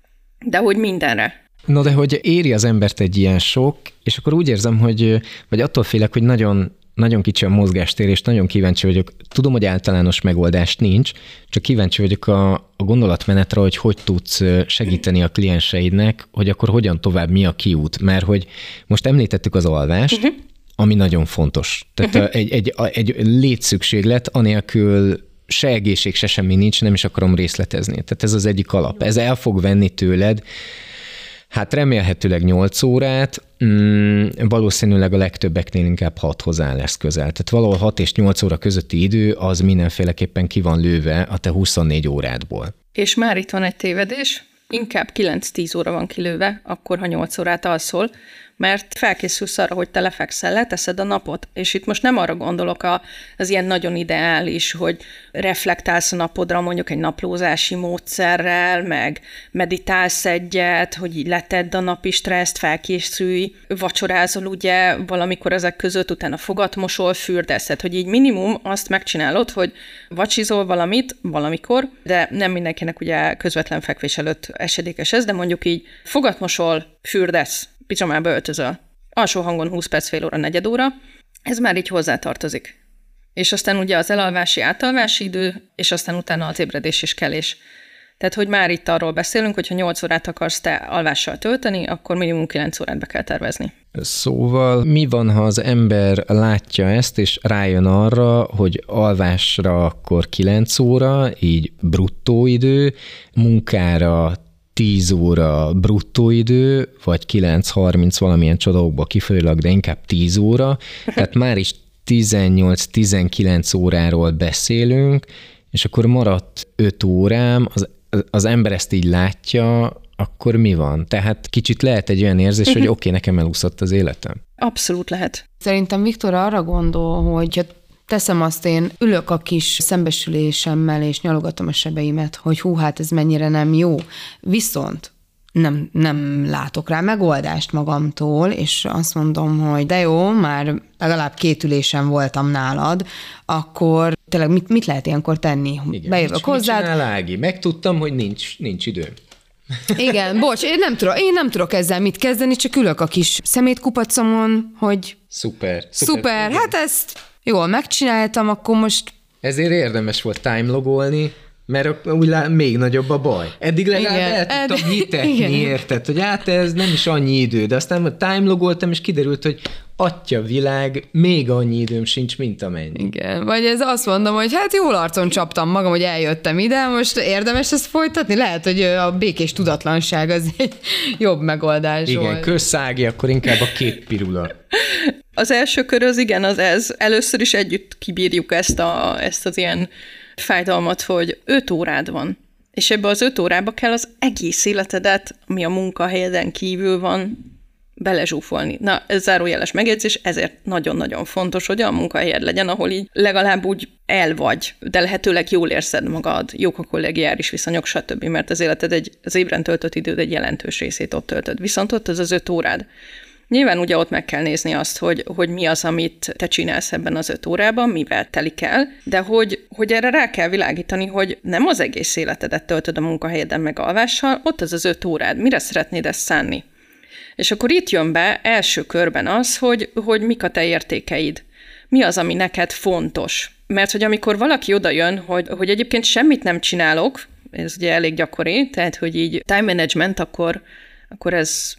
Speaker 1: De hogy mindenre.
Speaker 2: No, de hogy éri az embert egy ilyen sok, és akkor úgy érzem, vagy attól félek, hogy nagyon kicsi a mozgástér, és nagyon kíváncsi vagyok. Tudom, hogy általános megoldást nincs, csak kíváncsi vagyok a gondolatmenetre, hogy tudsz segíteni a klienseidnek, hogy akkor hogyan tovább, mi a kiút. Mert hogy most említettük az alvást, ami nagyon fontos. Tehát egy létszükséglet, anélkül se egészség, se semmi nincs, nem is akarom részletezni. Tehát ez az egyik alap. Ez el fog venni tőled, hát remélhetőleg 8 órát, valószínűleg a legtöbbeknél inkább 6-hoz áll lesz közel. Tehát valahol 6 és 8 óra közötti idő az mindenféleképpen ki van lőve a te 24 órádból.
Speaker 1: És már itt van egy tévedés, inkább 9-10 óra van kilőve, akkor, ha 8 órát alszol, mert felkészülsz arra, hogy te lefekszel, leteszed a napot. És itt most nem arra gondolok az ilyen nagyon ideális, hogy reflektálsz a napodra mondjuk egy naplózási módszerrel, meg meditálsz egyet, hogy így letedd a napi stresszt, felkészülj, vacsorázol ugye valamikor ezek között, utána fogat mosol, fürdeszed, hogy így minimum azt megcsinálod, hogy vacsizol valamit valamikor, de nem mindenkinek ugye közvetlen fekvés előtt esedékes ez, de mondjuk így fogat mosol, fürdesz, picsamába öltözöl. Alsó hangon 20 perc, fél óra, 4 óra. Ez már így hozzátartozik. És aztán ugye az elalvási, átalvási idő, és aztán utána az ébredés és kelés. Tehát, hogy már itt arról beszélünk, hogy ha 8 órát akarsz te alvással tölteni, akkor minimum 9 órát be kell tervezni.
Speaker 2: Szóval mi van, ha az ember látja ezt, és rájön arra, hogy alvásra akkor 9 óra, így bruttó idő, munkára 10 óra bruttó idő, vagy 9:30 valamilyen csodaokból kifolyólag, de inkább 10 óra, tehát már is 18-19 óráról beszélünk, és akkor maradt 5 órám, az ember ezt így látja, akkor mi van? Tehát kicsit lehet egy olyan érzés, hogy oké, nekem elúszott az életem.
Speaker 1: Abszolút lehet.
Speaker 4: Szerintem Viktor arra gondol, hogy teszem azt, én ülök a kis szembesülésemmel, és nyalogatom a sebeimet, hogy hú, hát ez mennyire nem jó. Viszont nem látok rá megoldást magamtól, és azt mondom, hogy de jó, már legalább 2 ülésen voltam nálad, akkor tényleg mit lehet ilyenkor tenni?
Speaker 2: Igen,
Speaker 4: bejövök hozzád.
Speaker 2: Mit csinál Ági? Megtudtam, hogy nincs időm.
Speaker 4: Igen, bocs, én nem tudok ezzel mit kezdeni, csak ülök a kis szemétkupacomon, hogy szuper, hát ezt jól megcsináltam, akkor most...
Speaker 2: Ezért érdemes volt time-logolni, mert úgy még nagyobb a baj. Eddig legalább el tudtam hitetni, érted, hogy hát ez nem is annyi idő, de aztán time-logoltam, és kiderült, hogy atya világ, még annyi időm sincs, mint amennyi.
Speaker 4: Igen, vagy ez azt mondom, hogy hát jól arcon csaptam magam, hogy eljöttem ide, most érdemes ezt folytatni? Lehet, hogy a békés tudatlanság az egy jobb megoldás volt.
Speaker 2: Igen, közszági, akkor inkább a 2 pirula.
Speaker 1: Az első kör az igen, az ez. Először is együtt kibírjuk ezt az ilyen fájdalmat, hogy 5 órád van. És ebbe az 5 órába kell az egész életedet, ami a munkahelyeden kívül van, belezsúfolni. Na, ez zárójeles megjegyzés, ezért nagyon-nagyon fontos, hogy a munkahelyed legyen, ahol így legalább úgy el vagy, de lehetőleg jól érzed magad, jók a kollegiális viszonyok, stb., mert az életed az ébren töltött időd egy jelentős részét ott töltöd. Viszont ott az 5 órád. Nyilván ugye ott meg kell nézni azt, hogy mi az, amit te csinálsz ebben az 5 órában, mivel telik el, de hogy erre rá kell világítani, hogy nem az egész életedet töltöd a munkahelyeden meg alvással, ott az 5 órád, mire szeretnéd ezt szánni? És akkor itt jön be első körben az, hogy mik a te értékeid. Mi az, ami neked fontos? Mert hogy amikor valaki oda jön, hogy egyébként semmit nem csinálok, ez ugye elég gyakori, tehát hogy így time management, akkor ez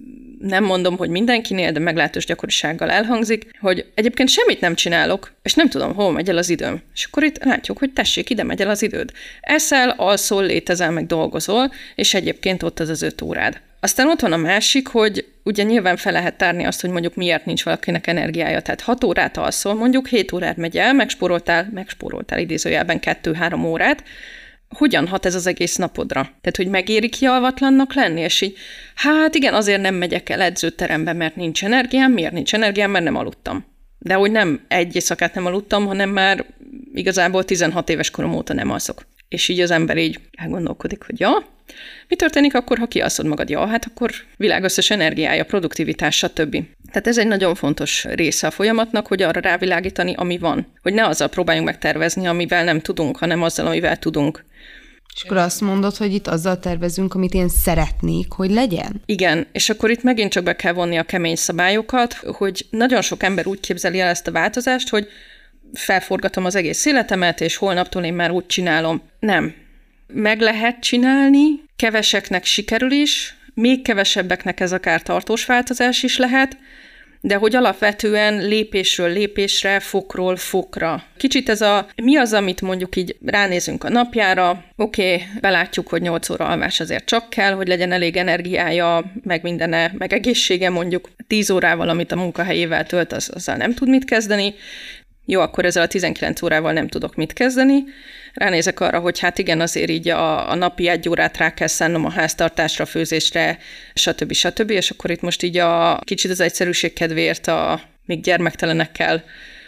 Speaker 1: nem mondom, hogy mindenkinél, de meglehetős gyakorisággal elhangzik, hogy egyébként semmit nem csinálok, és nem tudom, hol megy el az időm. És akkor itt látjuk, hogy tessék, ide megy el az időd. Eszel, alszol, létezel, meg dolgozol, és egyébként ott az 5 órád. Aztán ott van a másik, hogy ugye nyilván fel lehet tárni azt, hogy mondjuk miért nincs valakinek energiája. Tehát 6 órát alszol, mondjuk 7 órát megy el, megspóroltál idézőjelben 2-3 órát, hogyan hat ez az egész napodra? Tehát, hogy megéri kialvatlannak lenni, és így, hát igen, azért nem megyek el edzőterembe, mert nincs energiám. Miért nincs energiám? Mert nem aludtam. De hogy nem egy éjszakát nem aludtam, hanem már igazából 16 éves korom óta nem alszok. És így az ember így elgondolkodik, hogy mi történik akkor, ha kialszod magad? Hát akkor világ összes energiája, produktivitás, stb. Tehát ez egy nagyon fontos része a folyamatnak, hogy arra rávilágítani, ami van. Hogy ne azzal próbáljunk megtervezni, amivel nem tudunk, hanem azzal, amivel tudunk.
Speaker 4: És akkor azt mondod, hogy itt azzal tervezünk, amit én szeretnék, hogy legyen?
Speaker 1: Igen, és akkor itt megint csak be kell vonni a kemény szabályokat, hogy nagyon sok ember úgy képzeli el ezt a változást, hogy felforgatom az egész életemet, és holnaptól én már úgy csinálom. Nem. Meg lehet csinálni, keveseknek sikerül is, még kevesebbeknek ez akár tartós változás is lehet, de hogy alapvetően lépésről lépésre, fokról fokra. Kicsit mi az, amit mondjuk így ránézünk a napjára, oké, belátjuk, hogy 8 óra alvás azért csak kell, hogy legyen elég energiája, meg mindene, meg egészsége mondjuk 10 órával, amit a munkahelyével tölt, azzal nem tud mit kezdeni. Jó, akkor ezzel a 19 órával nem tudok mit kezdeni. Ránézek arra, hogy hát igen, azért így a napi 1 órát rá kell szánnom a háztartásra, főzésre, stb. És akkor itt most így kicsit az egyszerűség kedvéért még gyermektelenekkel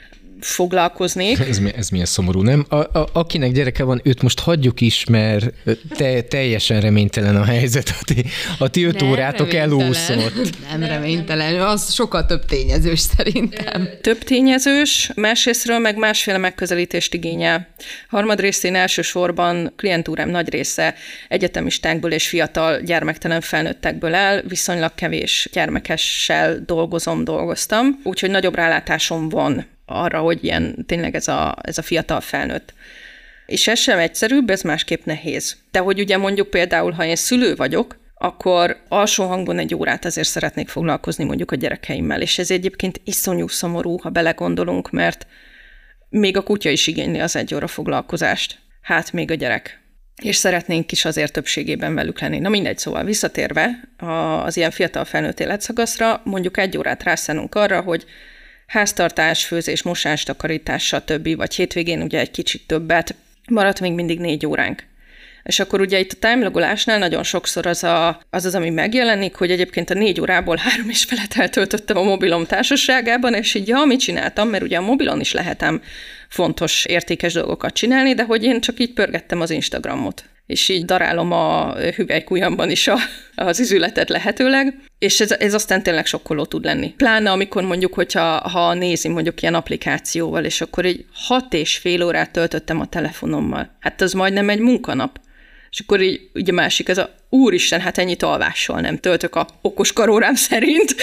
Speaker 1: foglalkozni.
Speaker 2: Ez milyen szomorú, nem? Akinek gyereke van, őt most hagyjuk is, mert teljesen reménytelen a helyzet. A ti 5 órátok elúszott.
Speaker 4: Nem reménytelen, az sokkal több tényezős szerintem.
Speaker 1: Több tényezős, másrésztről meg másféle megközelítést igényel. Harmadrészén elsősorban klientúrám nagy része egyetemistákból és fiatal gyermektelen felnőttekből áll, viszonylag kevés gyermekessel dolgoztam, úgyhogy nagyobb rálátásom van arra, hogy ilyen tényleg ez a fiatal felnőtt. És ez sem egyszerűbb, ez másképp nehéz. De hogy ugye mondjuk például, ha én szülő vagyok, akkor alsó hangon 1 órát azért szeretnék foglalkozni mondjuk a gyerekeimmel, és ez egyébként iszonyú szomorú, ha belegondolunk, mert még a kutya is igényli az 1 óra foglalkozást. Hát még a gyerek. és szeretnénk is azért többségében velük lenni. Na mindegy, szóval visszatérve az ilyen fiatal felnőtt életszakaszra, mondjuk 1 órát rászánunk arra, hogy háztartás, főzés, mosás, takarítás, stb. Vagy hétvégén ugye egy kicsit többet, maradt még mindig 4 óránk. És akkor ugye itt a timelogolásnál nagyon sokszor az, ami megjelenik, hogy egyébként a 4 órából 3,5 eltöltöttem a mobilom társaságában, és így mit csináltam, mert ugye a mobilon is lehetem fontos, értékes dolgokat csinálni, de hogy én csak így pörgettem az Instagramot. És így darálom a hüvelykujjamban is az üzületet lehetőleg, és ez aztán tényleg sokkoló tud lenni. Pláne amikor mondjuk, ha nézi mondjuk ilyen applikációval, és akkor így 6,5 órát töltöttem a telefonommal. Hát az majdnem egy munkanap. És akkor így a másik, ez úristen, hát ennyit alvással nem töltök a okos karórám szerint.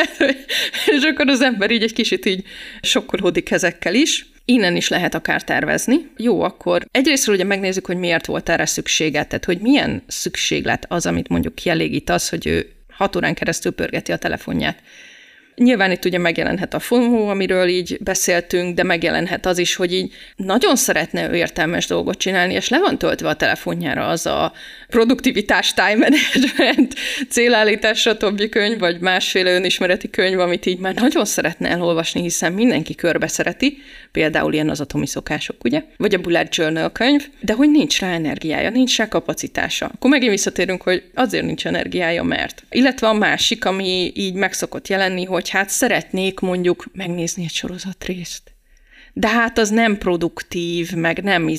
Speaker 1: És akkor az ember így egy kicsit így sokkolódik ezekkel is. Innen is lehet akár tervezni. Jó, akkor egyrésztről ugye megnézzük, hogy miért volt erre szüksége, tehát hogy milyen szükséglet az, amit mondjuk kielégít az, hogy ő 6 órán keresztül pörgeti a telefonját. Nyilván itt ugye megjelenhet a FOMO, amiről így beszéltünk, de megjelenhet az is, hogy így nagyon szeretne ő értelmes dolgot csinálni, és le van töltve a telefonjára az a produktivitás, time management, célállítás, stb. Könyv, vagy másféle önismereti könyv, amit így már nagyon szeretne elolvasni, hiszen mindenki körbe szereti, például ilyen az Atomi szokások, ugye? Vagy a Bullet Journal könyv, de hogy nincs rá energiája, nincs rá kapacitása. Akkor megint visszatérünk, hogy azért nincs energiája, mert. Illetve a másik, ami így meg szokott jelenni, hogy hát szeretnék mondjuk megnézni egy sorozatrészt. De hát az nem produktív, meg nem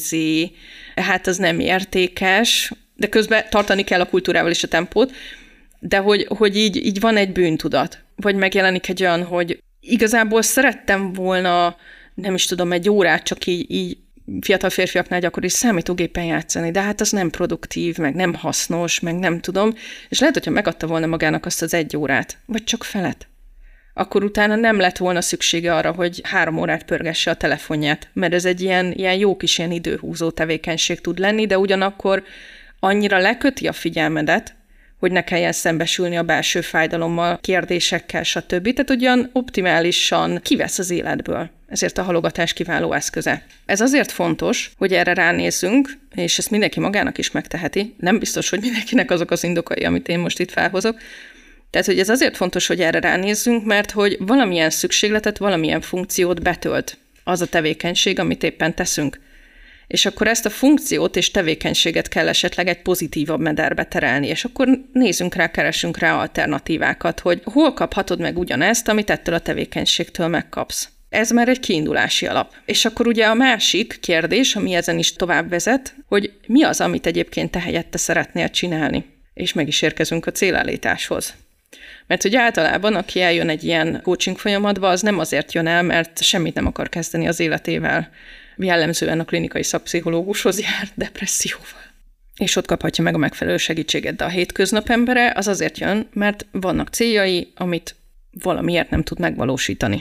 Speaker 1: hát az nem értékes, de közben tartani kell a kultúrával is a tempót, de hogy így van egy bűntudat. Vagy megjelenik egy olyan, hogy igazából szerettem volna, nem is tudom, 1 órát csak így fiatal férfiaknál gyakori számítógépen játszani, de hát az nem produktív, meg nem hasznos, meg nem tudom, és lehet, hogyha megadta volna magának azt az 1 órát, vagy csak felet, akkor utána nem lett volna szüksége arra, hogy 3 órát pörgesse a telefonját, mert ez egy ilyen jó kis ilyen időhúzó tevékenység tud lenni, de ugyanakkor annyira leköti a figyelmedet, hogy ne kelljen szembesülni a belső fájdalommal, kérdésekkel, stb. Tehát ugyan optimálisan kivesz az életből. Ezért a halogatás kiváló eszköze. Ez azért fontos, hogy erre ránézzünk, és ezt mindenki magának is megteheti. Nem biztos, hogy mindenkinek azok az indokai, amit én most itt felhozok. Tehát, hogy ez azért fontos, hogy erre ránézzünk, mert hogy valamilyen szükségletet, valamilyen funkciót betölt az a tevékenység, amit éppen teszünk. És akkor ezt a funkciót és tevékenységet kell esetleg egy pozitívabb mederbe terelni, és akkor nézzünk rá, keresünk rá alternatívákat, hogy hol kaphatod meg ugyanezt, amit ettől a tevékenységtől megkapsz. Ez már egy kiindulási alap. És akkor ugye a másik kérdés, ami ezen is tovább vezet, hogy mi az, amit egyébként te helyette szeretnél csinálni. És meg is érkezünk a célállításhoz. Mert ugye általában, aki eljön egy ilyen coaching folyamatba, az nem azért jön el, mert semmit nem akar kezdeni az életével. Jellemzően a klinikai szakpszichológushoz jár depresszióval. És ott kaphatja meg a megfelelő segítséget, de a hétköznap embere az azért jön, mert vannak céljai, amit valamiért nem tud megvalósítani.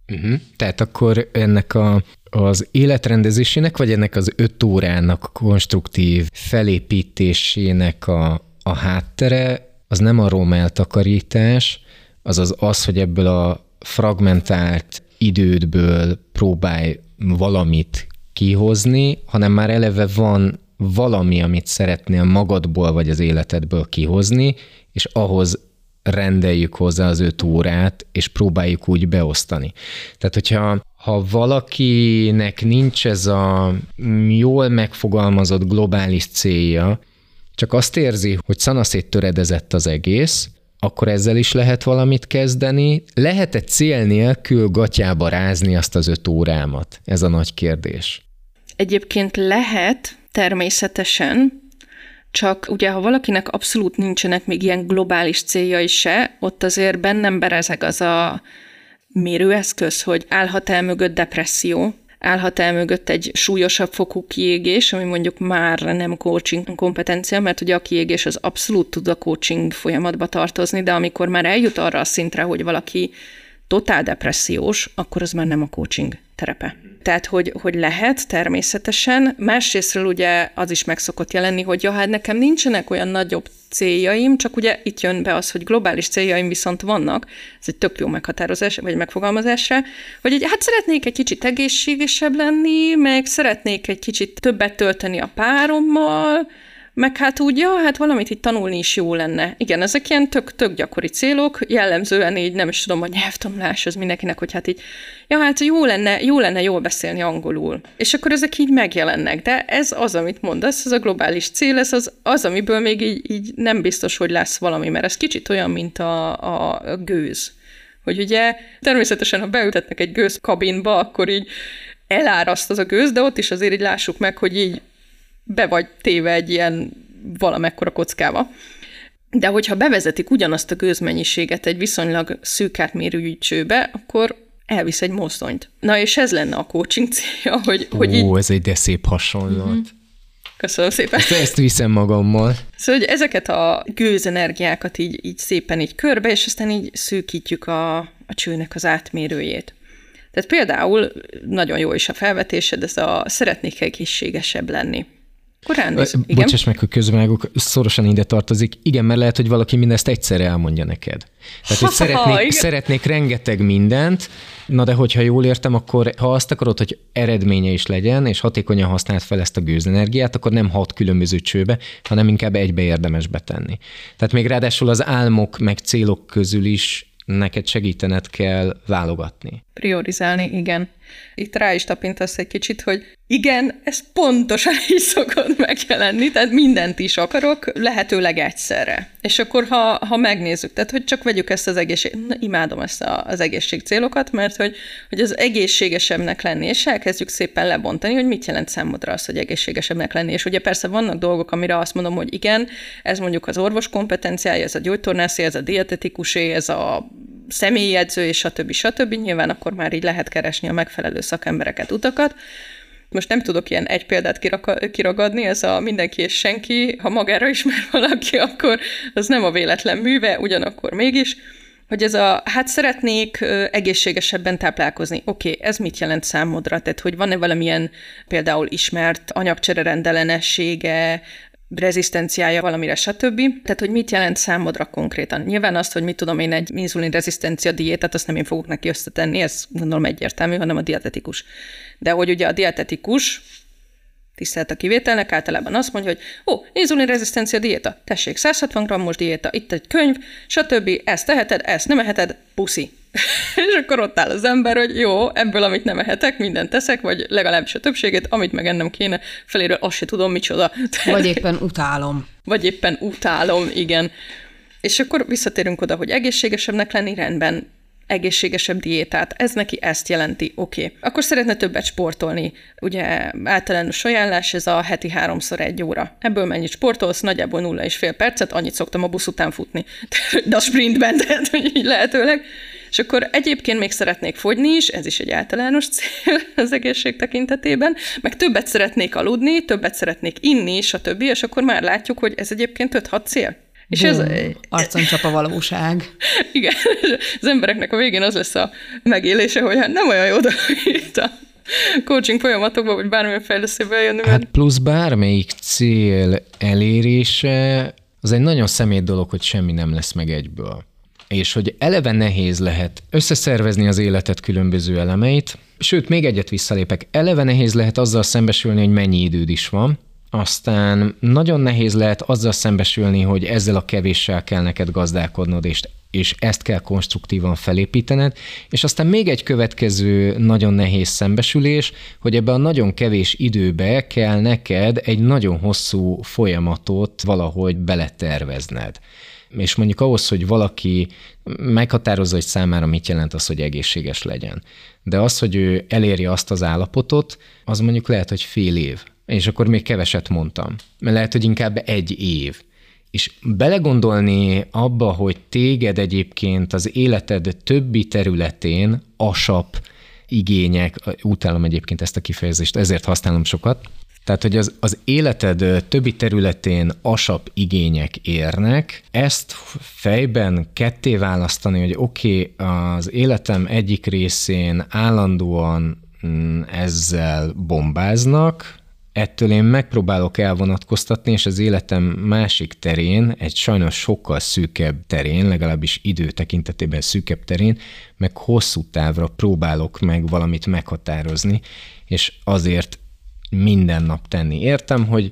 Speaker 2: Tehát akkor ennek az életrendezésének, vagy ennek az 5 órának konstruktív felépítésének a háttere, az nem a eltakarítás, azaz az, hogy ebből a fragmentált idődből próbálj valamit kihozni, hanem már eleve van valami, amit szeretnél magadból vagy az életedből kihozni, és ahhoz rendeljük hozzá az 5 órát, és próbáljuk úgy beosztani. Tehát, hogyha valakinek nincs ez a jól megfogalmazott globális célja, csak azt érzi, hogy szanaszét töredezett az egész, akkor ezzel is lehet valamit kezdeni. Lehet-e cél nélkül gatyába rázni azt az 5 órámat? Ez a nagy kérdés.
Speaker 1: Egyébként lehet, természetesen, csak ugye, ha valakinek abszolút nincsenek még ilyen globális céljai se, ott azért bennem berezeg az a mérőeszköz, hogy állhat el mögött depresszió, állhat el mögött egy súlyosabb fokú kiégés, ami mondjuk már nem coaching kompetencia, mert ugye a kiégés az abszolút tud a coaching folyamatba tartozni, de amikor már eljut arra a szintre, hogy valaki totál depressziós, akkor az már nem a coaching terepe. Tehát, hogy lehet természetesen. Másrésztről ugye az is meg szokott jelenni, hogy hát nekem nincsenek olyan nagyobb céljaim, csak ugye itt jön be az, hogy globális céljaim viszont vannak, ez egy tök jó meghatározás, vagy megfogalmazásra, hogy hát szeretnék egy kicsit egészségesebb lenni, meg szeretnék egy kicsit többet tölteni a párommal, meg hát úgy, hát valamit itt tanulni is jó lenne. Igen, ezek ilyen tök gyakori célok, jellemzően így nem is tudom, a nyelvtanulás az mindenkinek, hogy hát így, hát jó lenne jól beszélni angolul. És akkor ezek így megjelennek, de ez az, amit mondasz, ez a globális cél, ez az amiből még így nem biztos, hogy lesz valami, mert ez kicsit olyan, mint a gőz. Hogy ugye természetesen, ha beültetnek egy gőzkabinba, akkor így eláraszt az a gőz, de ott is azért így lássuk meg, hogy így be vagy téve egy ilyen valamekkora kockába. De hogyha bevezetik ugyanazt a gőzmennyiséget egy viszonylag szűk átmérőjű csőbe, akkor elvisz egy mozdonyt. Na és ez lenne a coaching célja, hogy így...
Speaker 2: ez egy de szép hasonlat.
Speaker 1: Köszönöm szépen.
Speaker 2: Ezt viszem magammal.
Speaker 1: Szóval, hogy ezeket a gőzenergiákat így szépen így körbe, és aztán így szűkítjük a csőnek az átmérőjét. Tehát például nagyon jó is a felvetésed, ez a szeretnék egészségesebb lenni.
Speaker 2: Bocsáss meg, hogy közbevágok, szorosan ide tartozik. Igen, mert lehet, hogy valaki mindezt egyszerre elmondja neked. Tehát, hogy szeretnék rengeteg mindent, na de hogyha jól értem, akkor ha azt akarod, hogy eredménye is legyen, és hatékonyan használd fel ezt a gőzenergiát, akkor nem 6 különböző csőbe, hanem inkább egybe érdemes betenni. Tehát még ráadásul az álmok meg célok közül is neked segítened kell válogatni.
Speaker 1: Priorizálni, igen. Itt rá is tapintasz egy kicsit, hogy igen, ez pontosan így szokott megjelenni, tehát mindent is akarok, lehetőleg egyszerre. És akkor, ha megnézzük, tehát hogy csak vegyük ezt az imádom ezt az egészségcélokat, mert hogy az egészségesebbnek lenni, és elkezdjük szépen lebontani, hogy mit jelent számodra az, hogy egészségesebbnek lenni. És ugye persze vannak dolgok, amire azt mondom, hogy igen, ez mondjuk az orvos kompetenciája, ez a gyógytornászé, ez a dietetikusé, ez a személyi edző, és stb. Nyilván akkor már így lehet keresni a megfelelő szakembereket, utakat. Most nem tudok ilyen egy példát kiragadni, ez a mindenki és senki, ha magára ismer valaki, akkor az nem a véletlen műve, ugyanakkor mégis, hogy ez hát szeretnék egészségesebben táplálkozni. Oké, ez mit jelent számodra? Tehát, hogy van-e valamilyen például ismert anyagcsere rendellenessége, rezisztenciája valamire, stb. Tehát, hogy mit jelent számodra konkrétan. Nyilván azt, hogy mit tudom én, egy inzulinrezisztencia diétát, azt nem én fogok neki összetenni, ez gondolom egyértelmű, hanem a dietetikus. De hogy ugye a dietetikus, tisztelt a kivételnek, általában azt mondja, hogy inzulinrezisztencia diéta, tessék, 160 grammos diéta, itt egy könyv, stb. Ezt teheted, ezt nem eheted, puszi. És akkor ott áll az ember, hogy jó, ebből, amit nem ehetek, mindent teszek, vagy legalábbis a többségét, amit meg ennem kéne, feléről azt se tudom, micsoda.
Speaker 4: Vagy éppen utálom.
Speaker 1: Vagy éppen utálom, igen. És akkor visszatérünk oda, hogy egészségesebbnek lenni, rendben, egészségesebb diétát, ez neki ezt jelenti, oké. Akkor szeretne többet sportolni. Ugye általános ajánlás, ez a heti 3x1 óra. Ebből mennyit sportolsz? Nagyjából 0,5 percet, annyit szoktam a busz után futni. De a sprintben, tehát így lehetőleg. És akkor egyébként még szeretnék fogyni is, ez is egy általános cél az egészség tekintetében, meg többet szeretnék aludni, többet szeretnék inni, stb. És akkor már látjuk, hogy ez egyébként 5-6 cél. És
Speaker 4: ez arcon csap a valóság.
Speaker 1: Igen, az embereknek a végén az lesz a megélése, hogy hát nem olyan jó dolog itt a coaching folyamatokban, vagy bármilyen fejlesztőben jönni.
Speaker 2: Hát plusz bármelyik cél elérése, az egy nagyon szemét dolog, hogy semmi nem lesz meg egyből. És hogy eleve nehéz lehet összeszervezni az életet különböző elemeit, sőt, még egyet visszalépek, eleve nehéz lehet azzal szembesülni, hogy mennyi időd is van, aztán nagyon nehéz lehet azzal szembesülni, hogy ezzel a kevéssel kell neked gazdálkodnod, és ezt kell konstruktívan felépítened, és aztán még egy következő nagyon nehéz szembesülés, hogy ebbe a nagyon kevés időbe kell neked egy nagyon hosszú folyamatot valahogy beletervezned. És mondjuk ahhoz, hogy valaki meghatározza, hogy számára mit jelent az, hogy egészséges legyen. De az, hogy ő elérje azt az állapotot, az mondjuk lehet, hogy fél év. És akkor még keveset mondtam. Mert lehet, hogy inkább 1 év. És belegondolni abba, hogy téged egyébként az életed többi területén asap igények, utálom egyébként ezt a kifejezést, ezért használom sokat, tehát, hogy az életed többi területén asap igények érnek, ezt fejben ketté választani, hogy oké, az életem egyik részén állandóan ezzel bombáznak, ettől én megpróbálok elvonatkoztatni, és az életem másik terén, egy sajnos sokkal szűkebb terén, legalábbis idő tekintetében szűkebb terén, meg hosszú távra próbálok meg valamit meghatározni, és azért minden nap tenni. Értem, hogy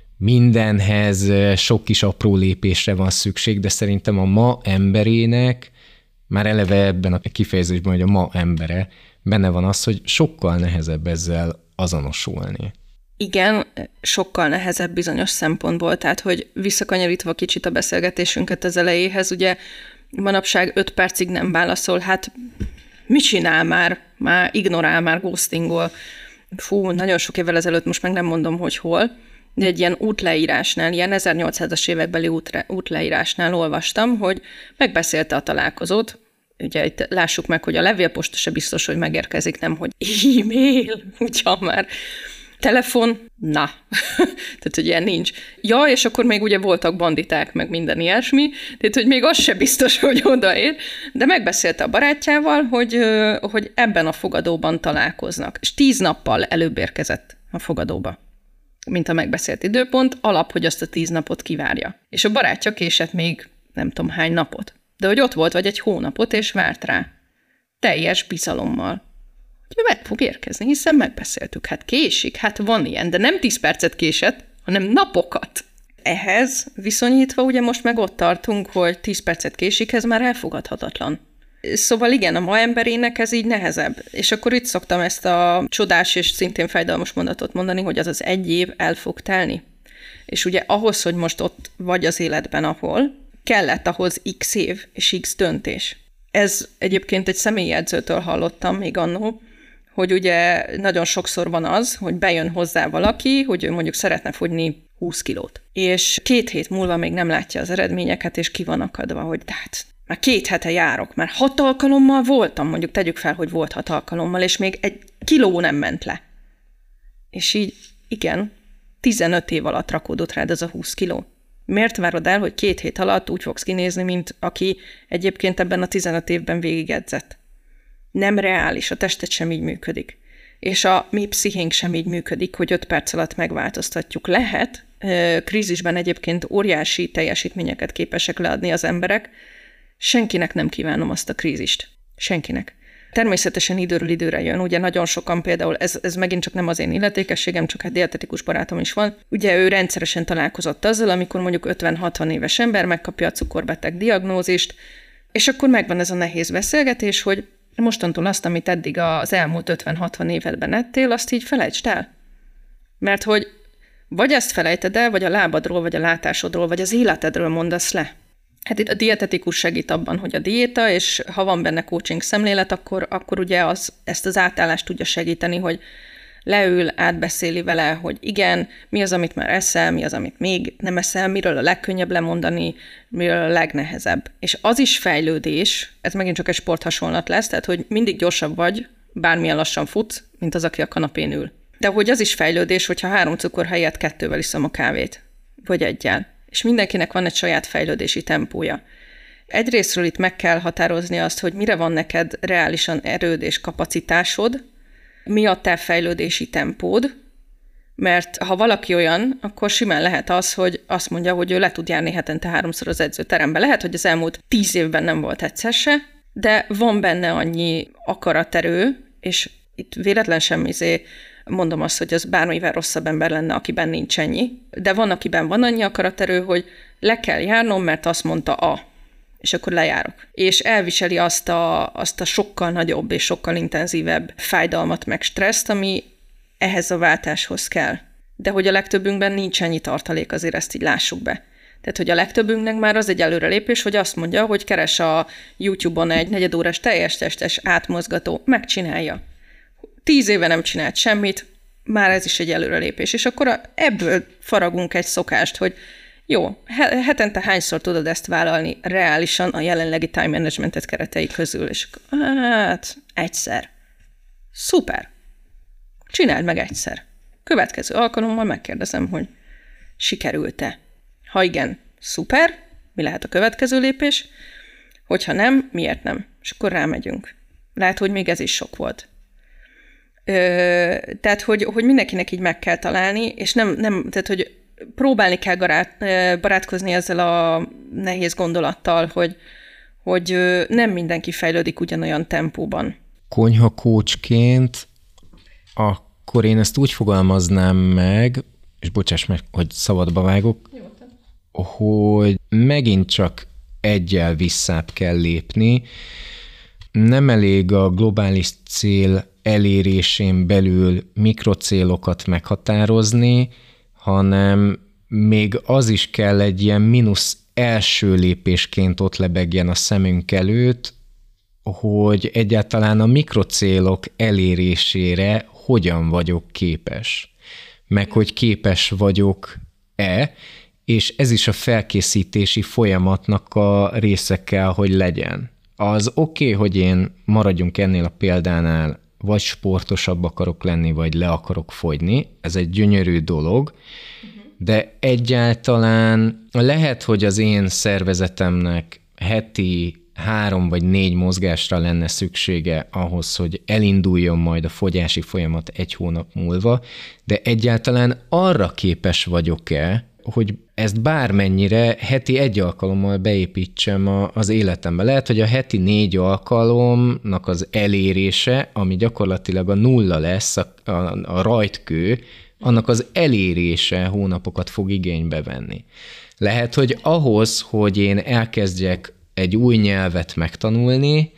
Speaker 2: mindenhez sok kis apró lépésre van szükség, de szerintem a ma emberének, már eleve ebben a kifejezésben, hogy a ma embere, benne van az, hogy sokkal nehezebb ezzel azonosulni.
Speaker 1: Igen, sokkal nehezebb bizonyos szempontból, tehát hogy visszakanyarítva kicsit a beszélgetésünket az elejéhez, ugye manapság 5 percig nem válaszol, hát mit csinál már? Már ignorál, már ghostingol. Fú, nagyon sok évvel ezelőtt, most meg nem mondom, hogy hol, de egy ilyen útleírásnál, ilyen 1800-as évekbeli útleírásnál olvastam, hogy megbeszélte a találkozót. Ugye itt lássuk meg, hogy a levélposta se biztos, hogy megérkezik, nem, hogy e-mail, ugyan már. Telefon, na, tehát, hogy ilyen nincs. Ja, és akkor még ugye voltak banditák, meg minden ilyesmi, tehát, hogy még az se biztos, hogy odaér, de megbeszélte a barátjával, hogy ebben a fogadóban találkoznak. És 10 nappal előbb érkezett a fogadóba, mint a megbeszélt időpont, alap, hogy azt a 10 napot kivárja. És a barátja késett még nem tudom hány napot. De hogy ott volt vagy egy hónapot, és várt rá. Teljes bizalommal. Ő meg fog érkezni, hiszen megbeszéltük. Hát késik, hát van ilyen, de nem 10 percet késett, hanem napokat. Ehhez viszonyítva ugye most meg ott tartunk, hogy 10 percet késik, ez már elfogadhatatlan. Szóval igen, a ma emberének ez így nehezebb. És akkor itt szoktam ezt a csodás és szintén fájdalmas mondatot mondani, hogy az 1 év el fog telni. És ugye ahhoz, hogy most ott vagy az életben, ahol kellett ahhoz x év és x döntés. Ez egyébként egy személyi edzőtől hallottam még annó, hogy ugye nagyon sokszor van az, hogy bejön hozzá valaki, hogy ő mondjuk szeretne fogyni 20 kilót. És 2 hét múlva még nem látja az eredményeket, és ki van akadva, hogy tehát már 2 hete járok, már 6 alkalommal voltam, mondjuk tegyük fel, hogy volt 6 alkalommal, és még 1 kiló nem ment le. És így, igen, 15 év alatt rakódott rád ez a 20 kiló. Miért várod el, hogy 2 hét alatt úgy fogsz kinézni, mint aki egyébként ebben a 15 évben végigedzett? Nem reális, a tested sem így működik. És a mi pszichénk sem így működik, hogy 5 perc alatt megváltoztatjuk. Lehet, krízisben egyébként óriási teljesítményeket képesek leadni az emberek. Senkinek nem kívánom azt a krízist. Senkinek. Természetesen időről időre jön, ugye nagyon sokan például, ez megint csak nem az én illetékességem, csak hát dietetikus barátom is van. Ugye ő rendszeresen találkozott azzal, amikor mondjuk 50-60 éves ember megkapja a cukorbeteg diagnózist, és akkor megvan ez a nehéz beszélgetés, hogy mostantól azt, amit eddig az elmúlt 50-60 évedben ettél, azt így felejtsd el. Mert hogy vagy ezt felejted el, vagy a lábadról, vagy a látásodról, vagy az életedről mondasz le. Hát itt a dietetikus segít abban, hogy a diéta, és ha van benne coaching szemlélet, akkor ugye ezt az átállást tudja segíteni, hogy leül, átbeszéli vele, hogy igen, mi az, amit már eszel, mi az, amit még nem eszel, miről a legkönnyebb lemondani, miről a legnehezebb. És az is fejlődés, ez megint csak egy sporthasonlat lesz, tehát hogy mindig gyorsabb vagy, bármilyen lassan futsz, mint az, aki a kanapén ül. De hogy az is fejlődés, hogyha 3 cukor helyett 2-vel iszom a kávét, vagy 1-jel. És mindenkinek van egy saját fejlődési tempója. Egyrészről itt meg kell határozni azt, hogy mire van neked reálisan erőd és kapacitásod, mi a te fejlődési tempód, mert ha valaki olyan, akkor simán lehet az, hogy azt mondja, hogy ő le tud járni hetente 3-szor az edzőterembe. Lehet, hogy az elmúlt 10 évben nem volt egyszer se, de van benne annyi akaraterő, és itt véletlen sem mondom azt, hogy az bármivel rosszabb ember lenne, akiben nincs ennyi, de van, akiben van annyi akaraterő, hogy le kell járnom, mert azt mondta és akkor lejárok. És elviseli azt a sokkal nagyobb és sokkal intenzívebb fájdalmat meg stresszt, ami ehhez a váltáshoz kell. De hogy a legtöbbünkben nincs ennyi tartalék, azért ezt így lássuk be. Tehát, hogy a legtöbbünknek már az egy előrelépés, hogy azt mondja, hogy keres a YouTube-on egy 4 órás teljes testes átmozgató, megcsinálja. 10 éve nem csinált semmit, már ez is egy előrelépés. És akkor ebből faragunk egy szokást, hogy jó, hetente hányszor tudod ezt vállalni reálisan a jelenlegi time managementet keretei közül, és hát egyszer. Szuper. Csináld meg egyszer. Következő alkalommal megkérdezem, hogy sikerült-e. Ha igen, szuper, mi lehet a következő lépés? Hogyha nem, miért nem? És akkor rámegyünk. Lehet, hogy még ez is sok volt. Tehát, hogy mindenkinek így meg kell találni, és nem tehát, hogy próbálni kell barátkozni ezzel a nehéz gondolattal, hogy nem mindenki fejlődik ugyanolyan tempóban.
Speaker 2: Konyhakócsként akkor én ezt úgy fogalmaznám meg, és bocsáss meg, hogy szabadba vágok, hogy megint csak egyel visszább kell lépni. Nem elég a globális cél elérésén belül mikrocélokat meghatározni, hanem még az is kell egy ilyen mínusz első lépésként ott lebegjen a szemünk előtt, hogy egyáltalán a mikrocélok elérésére hogyan vagyok képes, meg hogy képes vagyok-e, és ez is a felkészítési folyamatnak a része kell, hogy legyen. Az oké, hogy én maradjunk ennél a példánál, vagy sportosabb akarok lenni, vagy le akarok fogyni, ez egy gyönyörű dolog, de egyáltalán lehet, hogy az én szervezetemnek heti 3 vagy 4 mozgásra lenne szüksége ahhoz, hogy elinduljon majd a fogyási folyamat 1 hónap múlva, de egyáltalán arra képes vagyok-e, hogy ezt bármennyire heti 1 alkalommal beépítsem az életembe. Lehet, hogy a heti 4 alkalomnak az elérése, ami gyakorlatilag a 0 lesz, a rajtkő, annak az elérése hónapokat fog igénybe venni. Lehet, hogy ahhoz, hogy én elkezdjek egy új nyelvet megtanulni,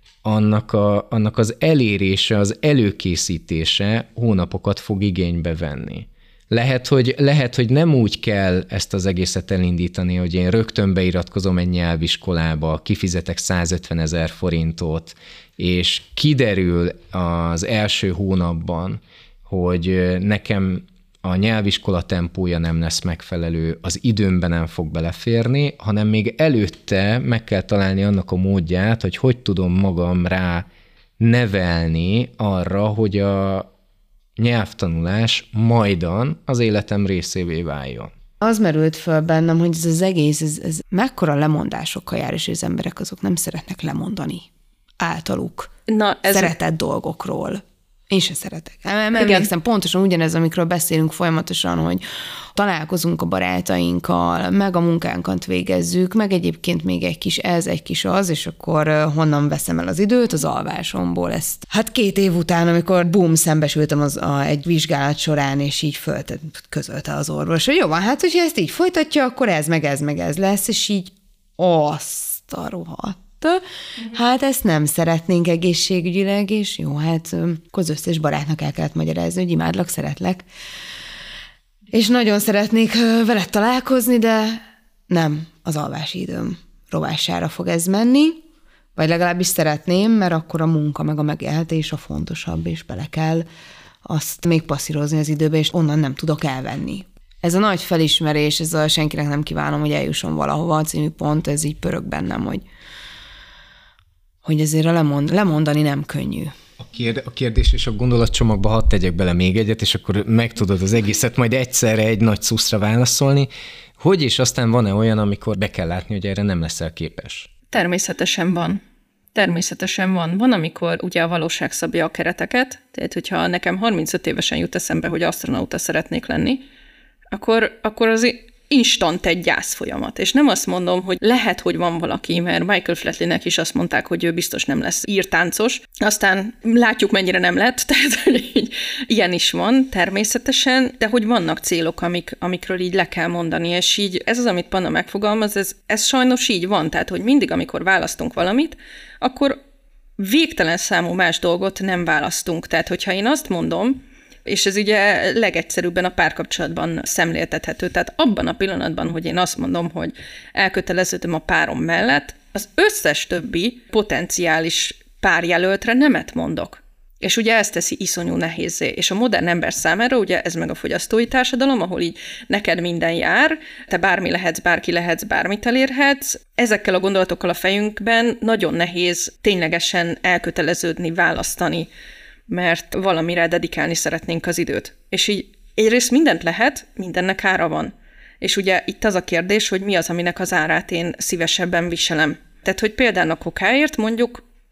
Speaker 2: annak az elérése, az előkészítése hónapokat fog igénybe venni. Lehet, hogy nem úgy kell ezt az egészet elindítani, hogy én rögtön beiratkozom egy nyelviskolába, kifizetek 150 000 forintot, és kiderül az első hónapban, hogy nekem a nyelviskola tempója nem lesz megfelelő, az időmben nem fog beleférni, hanem még előtte meg kell találni annak a módját, hogy tudom magam rá nevelni arra, hogy a nyelvtanulás majdan az életem részévé váljon.
Speaker 4: Az merült föl bennem, hogy ez az egész, ez mekkora lemondásokkal jár, és az emberek azok nem szeretnek lemondani általuk szeretett dolgokról. Én se szeretek. Emlékszem pontosan ugyanez, amikről beszélünk folyamatosan, hogy találkozunk a barátainkkal, meg a munkánkat végezzük, meg egyébként még egy kis ez, egy kis az, és akkor honnan veszem el az időt? Az alvásomból ezt. Hát 2 év után, amikor szembesültem egy vizsgálat során, és így közölte az orvos, hogy jó van, hát hogyha ezt így folytatja, akkor ez, meg ez lesz, és így azt a rohadt. Hát ezt nem szeretnénk egészségügyileg, és jó, hát az összes barátnak el kellett magyarázni, hogy imádlak, szeretlek. És nagyon szeretnék veled találkozni, de nem az alvási időm rovására fog ez menni, vagy legalábbis szeretném, mert akkor a munka meg a megélhetés a fontosabb, és bele kell azt még passzírozni az időbe, és onnan nem tudok elvenni. Ez a nagy felismerés, ez a senkinek nem kívánom, hogy eljusson valahova a című pont, ez így pörög bennem, hogy ezért lemondani nem könnyű.
Speaker 2: A kérdés és a gondolatcsomagba hadd tegyek bele még egyet, és akkor megtudod az egészet majd egyszerre egy nagy szuszra válaszolni. Hogy és aztán van-e olyan, amikor be kell látni, hogy erre nem leszel képes?
Speaker 1: Természetesen van. Természetesen van. Van, amikor ugye a valóság szabja a kereteket, tehát hogyha nekem 35 évesen jut eszembe, hogy asztronauta szeretnék lenni, akkor az instant egy gyászfolyamat. És nem azt mondom, hogy lehet, hogy van valaki, mert Michael Flatleynek is azt mondták, hogy ő biztos nem lesz írtáncos. Aztán látjuk, mennyire nem lett, tehát hogy ilyen is van természetesen, de hogy vannak célok, amikről így le kell mondani, és így ez az, amit Panna megfogalmaz, ez sajnos így van, tehát hogy mindig, amikor választunk valamit, akkor végtelen számú más dolgot nem választunk. Tehát, hogyha én azt mondom, és ez ugye legegyszerűbben a párkapcsolatban szemléltethető. Tehát abban a pillanatban, hogy én azt mondom, hogy elköteleződöm a párom mellett, az összes többi potenciális párjelöltre nemet mondok. És ugye ezt teszi iszonyú nehézzé. És a modern ember számára ugye ez meg a fogyasztói társadalom, ahol így neked minden jár, te bármi lehetsz, bárki lehetsz, bármit elérhetsz. Ezekkel a gondolatokkal a fejünkben nagyon nehéz ténylegesen elköteleződni, választani, mert valamire dedikálni szeretnénk az időt. És így egyrészt mindent lehet, mindennek ára van. És ugye itt az a kérdés, hogy mi az, aminek az árát én szívesebben viselem. Tehát, hogy például a kokáért mondjuk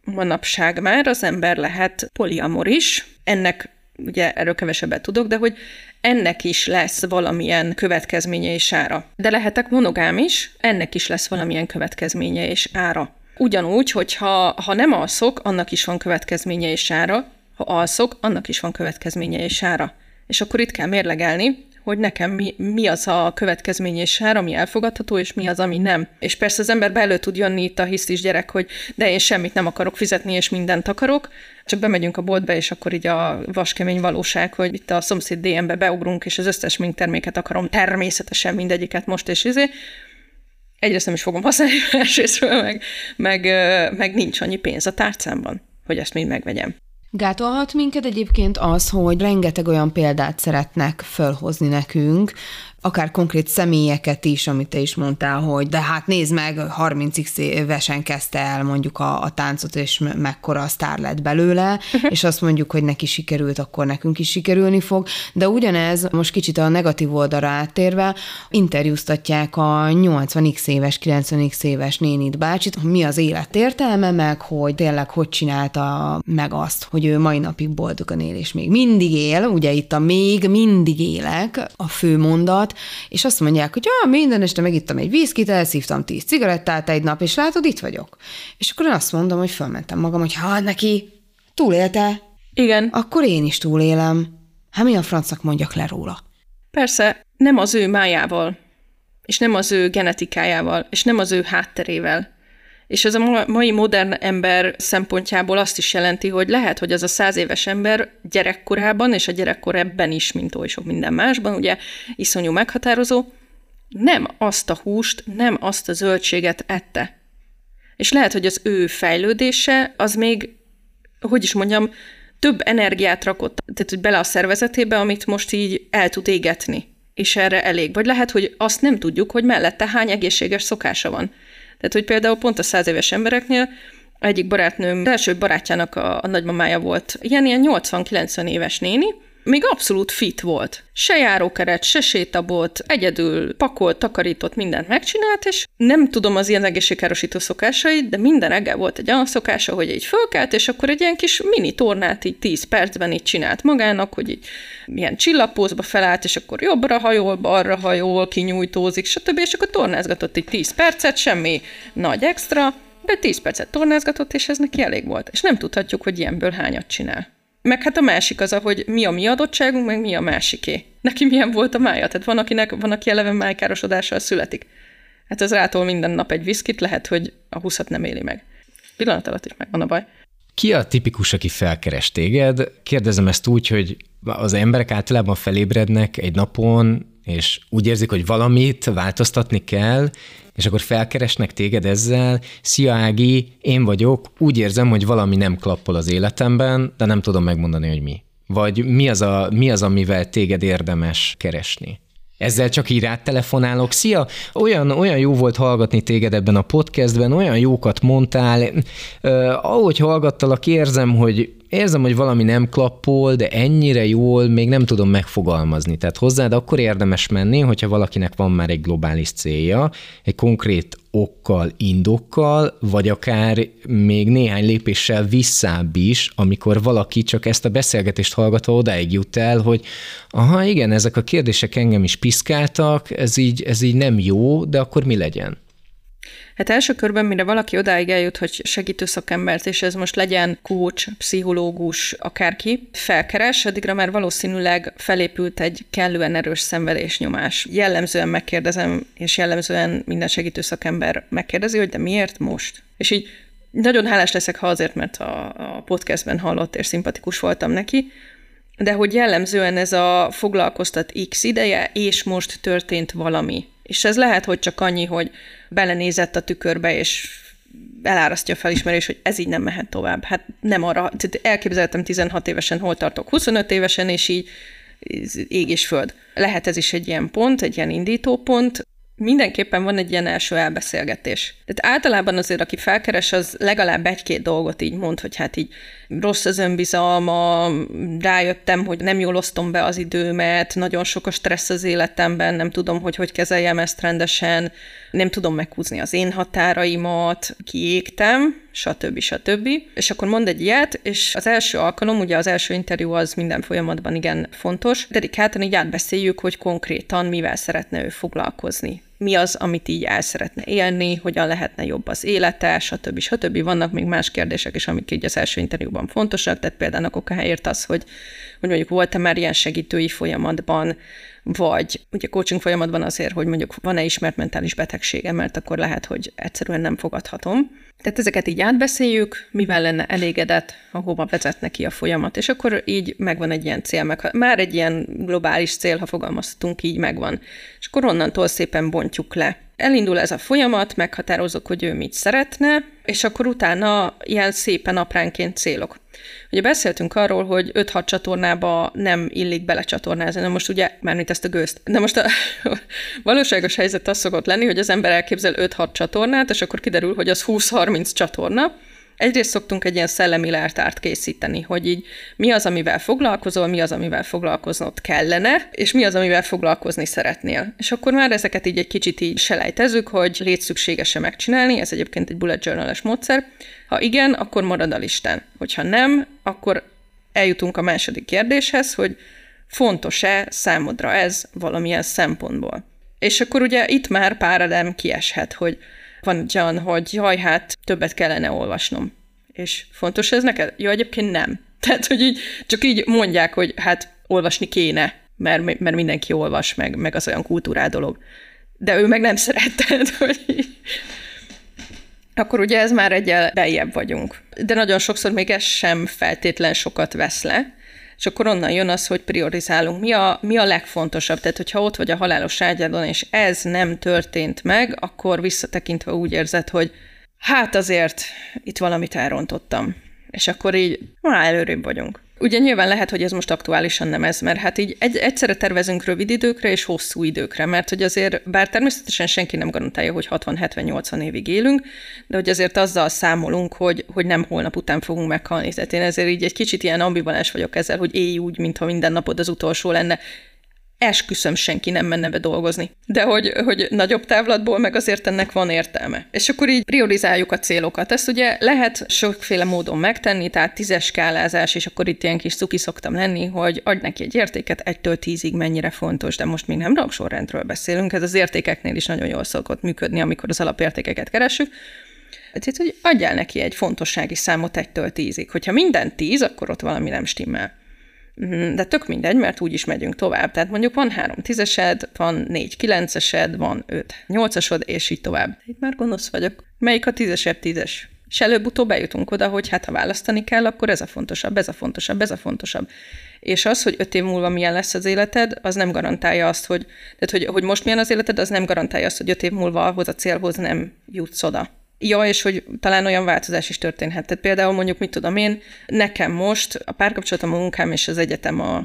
Speaker 1: manapság már az ember lehet poliamor is. Ennek, ugye erről kevesebbet tudok, de hogy ennek is lesz valamilyen következménye és ára. De lehetek monogám is, ennek is lesz valamilyen következménye és ára. Ugyanúgy, hogy ha nem alszok, annak is van következménye és ára, ha alszok, annak is van következménye és ára. És akkor itt kell mérlegelni, hogy nekem mi az a következmény és ára, ami elfogadható, és mi az, ami nem. És persze az emberbe elő tud jönni itt a hisztis gyerek, hogy de én semmit nem akarok fizetni, és mindent akarok, csak bemegyünk a boltba, és akkor így a vaskemény valóság, hogy itt a szomszéd DM-be beugrunk, és az összes terméket akarom, természetesen mindegyiket most és egyrészt nem is fogom használni elsőszről, meg nincs annyi pénz a tárcámban, hogy ezt mind megvegyem.
Speaker 4: Gátolhat minket egyébként az, hogy rengeteg olyan példát szeretnek fölhozni nekünk, akár konkrét személyeket is, amit te is mondtál, hogy de hát nézd meg, 30x évesen kezdte el mondjuk a táncot, és mekkora sztár lett belőle, és azt mondjuk, hogy neki sikerült, akkor nekünk is sikerülni fog. De ugyanez, most kicsit a negatív oldalra áttérve, interjúztatják a 80x éves, 90x éves nénit bácsit, mi az élet értelme, meg hogy tényleg hogy csinálta meg azt, hogy ő mai napig boldogan él, és még mindig él, ugye itt a még mindig élek, a fő mondat, és azt mondják, hogy minden este megittam egy viszkit, elszívtam 10 cigarettát egy nap, és látod, itt vagyok. És akkor én azt mondom, hogy fölmentem magam, hogy ha neki túlélte,
Speaker 1: igen,
Speaker 4: akkor én is túlélem. Hát mi a francnak mondjak le róla?
Speaker 1: Persze, nem az ő májával, és nem az ő genetikájával, és nem az ő hátterével. És ez a mai modern ember szempontjából azt is jelenti, hogy lehet, hogy az a 100 éves ember gyerekkorában, és a gyerekkor ebben is, mint oly sok minden másban, ugye iszonyú meghatározó, nem azt a húst, nem azt a zöldséget ette. És lehet, hogy az ő fejlődése az még, hogy is mondjam, több energiát rakott tehát bele a szervezetébe, amit most így el tud égetni. És erre elég. Vagy lehet, hogy azt nem tudjuk, hogy mellette hány egészséges szokása van. Tehát, hogy például pont a 100 éves embereknél egyik barátnőm, első barátjának a nagymamája volt, ilyen 80-90 éves néni, még abszolút fit volt. Se járókeret, se sétabolt, egyedül pakolt, takarított, mindent megcsinált, és nem tudom az ilyen egészségkárosító szokásait, de minden reggel volt egy olyan szokása, hogy így fölkelt, és akkor egy ilyen kis mini tornát így 10 percben így csinált magának, hogy így ilyen csillagpózba felállt, és akkor jobbra hajol, balra hajol, kinyújtózik, stb. És akkor tornázgatott így 10 percet, semmi nagy extra, de 10 percet tornázgatott, és ez neki elég volt. És nem tudhatjuk, hogy ilyenből hányat csinál. Meg hát a másik az, hogy mi a mi adottságunk, meg mi a másiké. Neki milyen volt a mája? Tehát van, aki eleve májkárosodással születik. Hát az rától minden nap egy viszkit, lehet, hogy a 20-at nem éli meg. Pillanat alatt is megvan a baj.
Speaker 2: Ki a tipikus, aki felkeres téged? Kérdezem ezt úgy, hogy az emberek általában felébrednek egy napon, és úgy érzik, hogy valamit változtatni kell, és akkor felkeresnek téged ezzel, szia Ági, én vagyok, úgy érzem, hogy valami nem klappol az életemben, de nem tudom megmondani, hogy mi. Vagy mi az, amivel téged érdemes keresni. Ezzel csak így rád telefonálok, szia, olyan jó volt hallgatni téged ebben a podcastben, olyan jókat mondtál, ahogy hallgattalak, érzem, hogy valami nem klappol, de ennyire jól még nem tudom megfogalmazni. Tehát hozzád akkor érdemes menni, hogyha valakinek van már egy globális célja, egy konkrét okkal, indokkal, vagy akár még néhány lépéssel visszább is, amikor valaki csak ezt a beszélgetést hallgatva odáig jut el, hogy aha, igen, ezek a kérdések engem is piszkáltak, ez így nem jó, de akkor mi legyen?
Speaker 1: Hát első körben, mire valaki odáig eljut, hogy segítő szakembert, és ez most legyen coach, pszichológus, akárki, felkeres, addigra már valószínűleg felépült egy kellően erős szenvedésnyomás. Jellemzően megkérdezem, és jellemzően minden segítő szakember megkérdezi, hogy de miért most? És így nagyon hálás leszek, ha azért, mert a podcastben hallott, és szimpatikus voltam neki, de hogy jellemzően ez a foglalkoztat X ideje, és most történt valami. És ez lehet, hogy csak annyi, hogy belenézett a tükörbe, és elárasztja a felismerés, hogy ez így nem mehet tovább. Hát nem arra, elképzeltem 16 évesen, hol tartok 25 évesen, és így ég és föld. Lehet ez is egy ilyen pont, egy ilyen indítópont. Mindenképpen van egy ilyen első elbeszélgetés. Tehát általában azért, aki felkeres, az legalább egy-két dolgot így mond, hogy hát így rossz az önbizalma, rájöttem, hogy nem jól osztom be az időmet, nagyon sok a stressz az életemben, nem tudom, hogy kezeljem ezt rendesen, nem tudom meghúzni az én határaimat, kiégtem, stb. És akkor mond egy ilyet, és az első alkalom, ugye az első interjú az minden folyamatban igen fontos, dedikáltan így átbeszéljük, hogy konkrétan mivel szeretne ő foglalkozni. Mi az, amit így el szeretne élni, hogyan lehetne jobb az élete, stb. Vannak még más kérdések is, amik így az első interjúban fontosak, tehát például a Kokahelyért az, hogy mondjuk volt-e már ilyen segítői folyamatban, vagy ugye coaching folyamatban azért, hogy mondjuk van-e ismert mentális betegsége, mert akkor lehet, hogy egyszerűen nem fogadhatom. Tehát ezeket így átbeszéljük, mivel lenne elégedett, ahova vezetne ki a folyamat, és akkor így megvan egy ilyen cél, már egy ilyen globális cél, ha fogalmaztunk, így megvan. És akkor onnantól szépen bontjuk le. Elindul ez a folyamat, meghatározok, hogy ő mit szeretne, és akkor utána ilyen szépen apránként célok. Ugye beszéltünk arról, hogy 5-6 csatornába nem illik belecsatornázni, de most ugye, mármint ezt a gőzt, de most a valóságos helyzet az szokott lenni, hogy az ember elképzel 5-6 csatornát, és akkor kiderül, hogy az 20-30 csatorna. Egyrészt szoktunk egy ilyen szellemi leltárt készíteni, hogy így mi az, amivel foglalkozol, mi az, amivel foglalkoznod kellene, és mi az, amivel foglalkozni szeretnél. És akkor már ezeket így egy kicsit így selejtezzük, hogy légy szükséges-e megcsinálni, ez egyébként egy bullet journal-es módszer. Ha igen, akkor marad a listán. Hogyha nem, akkor eljutunk a második kérdéshez, hogy fontos-e számodra ez valamilyen szempontból. És akkor ugye itt már pár elem kieshet, hogy van olyan, hogy jaj, hát többet kellene olvasnom. És fontos ez neked? Jó, egyébként nem. Tehát, hogy így, csak így mondják, hogy hát olvasni kéne, mert mindenki olvas, meg az olyan kultúrál dolog. De ő meg nem szeret, tehát, hogy így. Akkor ugye ez már egyel beljebb vagyunk. De nagyon sokszor még ez sem feltétlen sokat vesz le, és akkor onnan jön az, hogy priorizálunk. Mi a legfontosabb? Tehát, hogyha ott vagy a halálos ágyadon, és ez nem történt meg, akkor visszatekintve úgy érzed, hogy hát azért itt valamit elrontottam. És akkor így előrébb vagyunk. Ugye nyilván lehet, hogy ez most aktuálisan nem ez, mert hát így egyszerre tervezünk rövid időkre és hosszú időkre, mert hogy azért, bár természetesen senki nem garantálja, hogy 60-70-80 évig élünk, de hogy azért azzal számolunk, hogy nem holnap után fogunk meghalni. Tehát én ezért így egy kicsit ilyen ambivalens vagyok ezzel, hogy élj úgy, mintha minden napod az utolsó lenne. Esküszöm, senki nem menne be dolgozni. De hogy nagyobb távlatból meg azért ennek van értelme. És akkor így priorizáljuk a célokat. Ezt ugye lehet sokféle módon megtenni, tehát 10-es skálázás, és akkor itt ilyen kis cuki szoktam lenni, hogy adj neki egy értéket 1-től 10-ig mennyire fontos, de most még nem rangsorrendről beszélünk, ez az értékeknél is nagyon jól szokott működni, amikor az alapértékeket keressük. Tehát, hogy adjál neki egy fontossági számot 1-től 10-ig. Hogyha minden 10, akkor ott valami nem stimmel. De tök mindegy, mert úgy is megyünk tovább. Tehát mondjuk van 3 10-esed, van 4 9-esed, van 5 8-asod, és így tovább. Itt már gonosz vagyok. Melyik a 10-esebb 10-es? És előbb-utóbb eljutunk oda, hogy hát ha választani kell, akkor ez a fontosabb, ez a fontosabb, ez a fontosabb. És az, hogy 5 év múlva milyen lesz az életed, az nem garantálja azt, hogy most milyen az életed, az nem garantálja azt, hogy 5 év múlva ahhoz a célhoz nem jutsz oda. Ja, és hogy talán olyan változás is történhet. Tehát például mondjuk, mit tudom én, nekem most a párkapcsolatom, a munkám és az egyetem a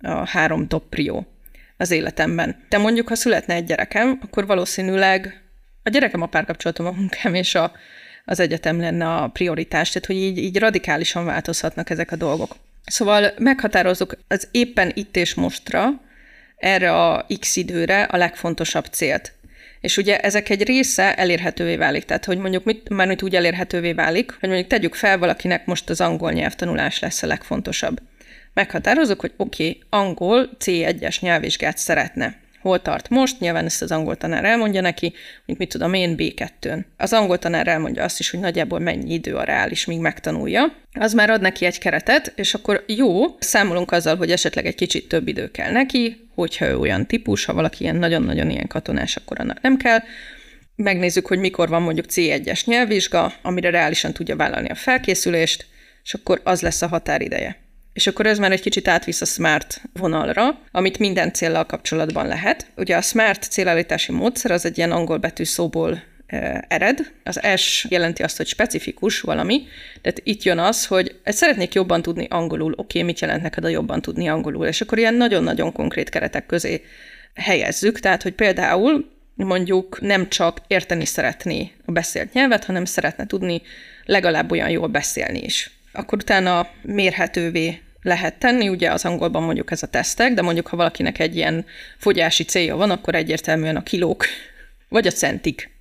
Speaker 1: 3 top prió az életemben. De mondjuk, ha születne egy gyerekem, akkor valószínűleg a gyerekem, a párkapcsolatom, a munkám és az egyetem lenne a prioritás. Tehát, hogy így radikálisan változhatnak ezek a dolgok. Szóval meghatározzuk az éppen itt és mostra, erre a X időre a legfontosabb célt. És ugye ezek egy része elérhetővé válik. Tehát, hogy mondjuk mármint úgy elérhetővé válik, hogy mondjuk tegyük fel, valakinek most az angol nyelvtanulás lesz a legfontosabb. Meghatározok, hogy oké, angol C1-es nyelvvizsgát szeretne. Hol tart most? Nyilván ezt az angol tanár elmondja neki, mondjuk mit tudom én, B2-n. Az angol tanár elmondja azt is, hogy nagyjából mennyi idő a reális, míg megtanulja. Az már ad neki egy keretet, és akkor jó, számolunk azzal, hogy esetleg egy kicsit több idő kell neki, hogyha ő olyan típus, ha valaki ilyen nagyon-nagyon ilyen katonás, akkor annak nem kell. Megnézzük, hogy mikor van mondjuk C1-es nyelvvizsga, amire reálisan tudja vállalni a felkészülést, és akkor az lesz a határideje. És akkor ez már egy kicsit átvisz a SMART vonalra, amit minden céllal kapcsolatban lehet. Ugye a SMART célállítási módszer az egy ilyen angol betűszóból ered. Az S jelenti azt, hogy specifikus valami. Tehát itt jön az, hogy szeretnék jobban tudni angolul. Oké, mit jelent neked a jobban tudni angolul? És akkor ilyen nagyon-nagyon konkrét keretek közé helyezzük. Tehát, hogy például mondjuk nem csak érteni szeretné a beszélt nyelvet, hanem szeretne tudni legalább olyan jól beszélni is. Akkor utána mérhetővé lehet tenni, ugye az angolban mondjuk ez a tesztek, de mondjuk ha valakinek egy ilyen fogyási célja van, akkor egyértelműen a kilók, vagy a centik.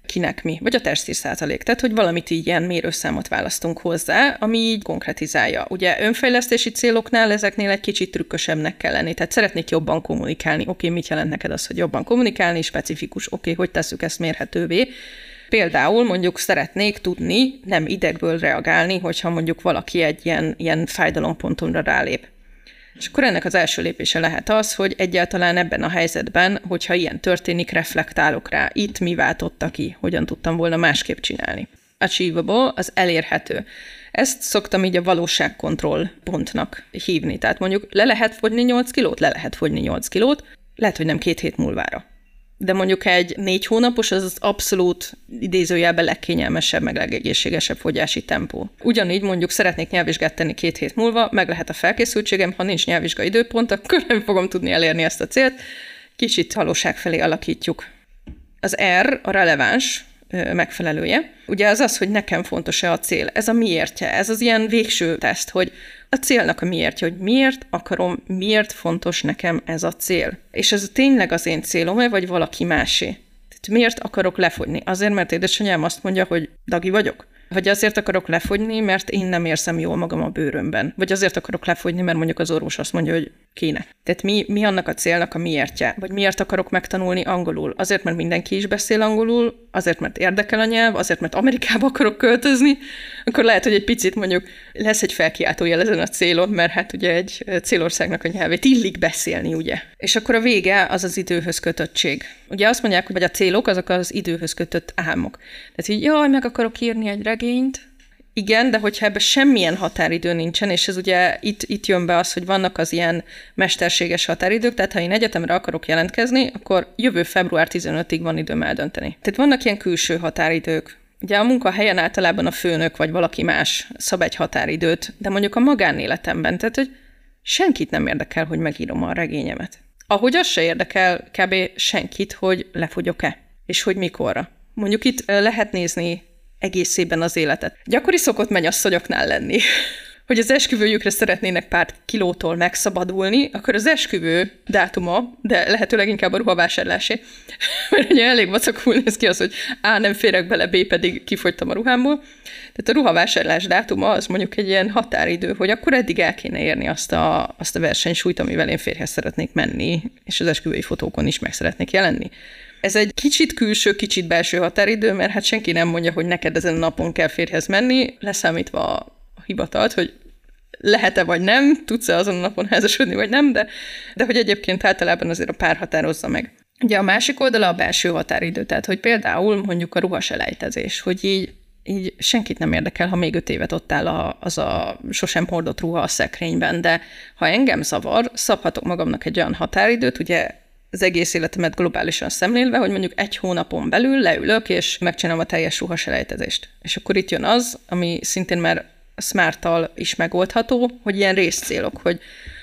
Speaker 1: kinek mi, vagy a testzsír-százalék. Tehát, hogy valamit így ilyen mérőszámot választunk hozzá, ami így konkretizálja. Ugye önfejlesztési céloknál ezeknél egy kicsit trükkösebbnek kell lenni. Tehát szeretnék jobban kommunikálni. Oké, mit jelent neked az, hogy jobban kommunikálni? Specifikus. Oké, hogy tesszük ezt mérhetővé? Például mondjuk szeretnék tudni, nem idegből reagálni, hogyha mondjuk valaki egy ilyen fájdalompontomra rálép. És akkor ennek az első lépése lehet az, hogy egyáltalán ebben a helyzetben, hogyha ilyen történik, reflektálok rá. Itt mi váltotta ki, hogyan tudtam volna másképp csinálni. Achievable, az elérhető. Ezt szoktam így a valóságkontroll pontnak hívni. Tehát mondjuk le lehet fogyni 8 kilót? Le lehet fogyni 8 kilót, lehet, hogy nem 2 hét múlvára. De mondjuk egy 4 hónapos az abszolút idézőjelben legkényelmesebb, meg legegészségesebb fogyási tempó. Ugyanígy mondjuk szeretnék nyelvvizsgát tenni 2 hét múlva, meg lehet a felkészültségem, ha nincs nyelvvizsga időpont, akkor nem fogom tudni elérni ezt a célt. Kicsit valóság felé alakítjuk. Az R, a releváns megfelelője. Ugye az, hogy nekem fontos-e a cél. Ez a miértje, ez az ilyen végső teszt, hogy a célnak a miértje, hogy miért akarom, miért fontos nekem ez a cél. És ez tényleg az én célom-e, vagy valaki másé? Tehát miért akarok lefogyni? Azért, mert édesanyám azt mondja, hogy dagi vagyok? Vagy azért akarok lefogyni, mert én nem érzem jól magam a bőrömben? Vagy azért akarok lefogyni, mert mondjuk az orvos azt mondja, hogy kéne. Tehát mi annak a célnak a miértje? Vagy miért akarok megtanulni angolul? Azért, mert mindenki is beszél angolul, azért, mert érdekel a nyelv, azért, mert Amerikába akarok költözni, akkor lehet, hogy egy picit mondjuk lesz egy felkiáltójel ezen a célon, mert hát ugye egy célországnak a nyelvét illik beszélni, ugye. És akkor a vége az az időhöz kötöttség. Ugye azt mondják, hogy a célok azok az időhöz kötött álmok. Tehát így, jaj, meg akarok írni egy regényt. Igen, de hogyha ebben semmilyen határidő nincsen, és ez ugye itt jön be az, hogy vannak az ilyen mesterséges határidők, tehát ha én egyetemre akarok jelentkezni, akkor jövő február 15-ig van időm eldönteni. Tehát vannak ilyen külső határidők. Ugye a munkahelyen általában a főnök vagy valaki más szab egy határidőt, de mondjuk a magánéletemben, tehát hogy senkit nem érdekel, hogy megírom a regényemet. Ahogy az se érdekel kb. Senkit, hogy lefogyok-e, és hogy mikorra. Mondjuk itt lehet nézni egészében az életet. Gyakori szokott mennyasszonyoknál lenni, hogy az esküvőjükre szeretnének pár kilótól megszabadulni, akkor az esküvő dátuma, de lehetőleg inkább a ruhavásárlásé, mert ugye elég vacakul néz ki az, hogy A, nem férek bele, B, pedig kifogytam a ruhámból. Tehát a ruhavásárlás dátuma az mondjuk egy ilyen határidő, hogy akkor eddig el kéne érni azt a versenysúlyt, amivel én férjhez szeretnék menni, és az esküvői fotókon is meg szeretnék jelenni. Ez egy kicsit külső, kicsit belső határidő, mert hát senki nem mondja, hogy neked ezen a napon kell férjhez menni, leszámítva a hivatalt, hogy lehet-e vagy nem, tudsz-e azon a napon házasodni vagy nem, de hogy egyébként általában azért a pár határozza meg. Ugye a másik oldala a belső határidő, tehát hogy például mondjuk a ruhaselejtezés, hogy így senkit nem érdekel, ha még 5 évet ott áll az a sosem hordott ruha a szekrényben, de ha engem zavar, szabhatok magamnak egy olyan határidőt, ugye az egész életemet globálisan szemlélve, hogy mondjuk 1 hónapon belül leülök, és megcsinálom a teljes ruhaselejtezést. És akkor itt jön az, ami szintén már Smart-tal is megoldható, hogy ilyen részcélok, hogy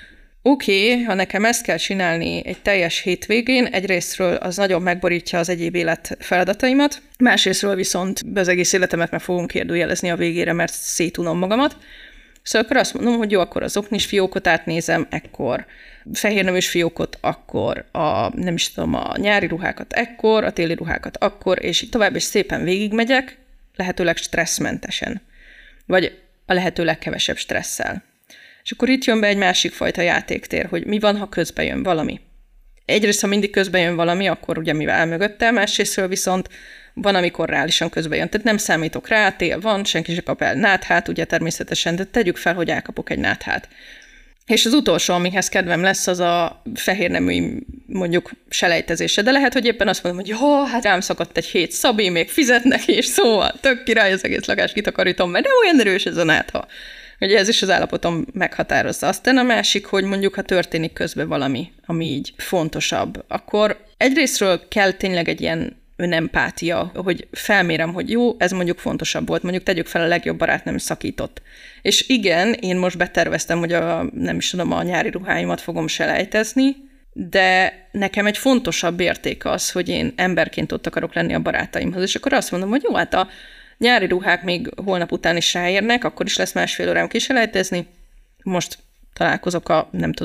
Speaker 1: oké, ha nekem ezt kell csinálni egy teljes hétvégén, egyrésztről az nagyon megborítja az egyéb élet feladataimat, másrésztről viszont az egész életemet meg fogom kérdőjelezni a végére, mert szétunom magamat. Szóval akkor azt mondom, hogy jó, akkor az oknis fiókot átnézem, ekkor fehérneműs fiókot, akkor nem is tudom, a nyári ruhákat ekkor, a téli ruhákat akkor, és így tovább, és szépen végigmegyek, lehetőleg stresszmentesen. Vagy a lehető legkevesebb stresszel. És akkor itt jön be egy másik fajta játéktér, hogy mi van, ha közbe jön valami. Egyrészt, ha mindig közbe jön valami, akkor ugye mivel elmögöttem, másrésztről viszont van, amikor reálisan közbe jön. Tehát nem számítok rá, tél van, senki se kap el náthát, ugye természetesen, de tegyük fel, hogy elkapok egy náthát. És az utolsó, amihez kedvem lesz, az a fehérnemű mondjuk selejtezése. De lehet, hogy éppen azt mondom, hogy jó, hát rám szakadt egy 7 szabi, még fizetnek, és szóval tök király, az egész lakást kitakarítom, mert nem olyan erős ez a nátha. Ugye ez is az állapotom meghatározza. Aztán a másik, hogy mondjuk, ha történik közben valami, ami így fontosabb, akkor egyrésztről kell tényleg egy ilyen önempátia, hogy felmérem, hogy jó, ez mondjuk fontosabb volt, mondjuk tegyük fel, a legjobb barátnőm szakított. És igen, én most beterveztem, hogy nem is tudom, a nyári ruháimat fogom selejtezni, de nekem egy fontosabb érték az, hogy én emberként ott akarok lenni a barátaimhoz. És akkor azt mondom, hogy jó, hát a nyári ruhák még holnap után is ráérnek, akkor is lesz 1,5 órám kiselejtezni. Most találkozok a, nem tudom,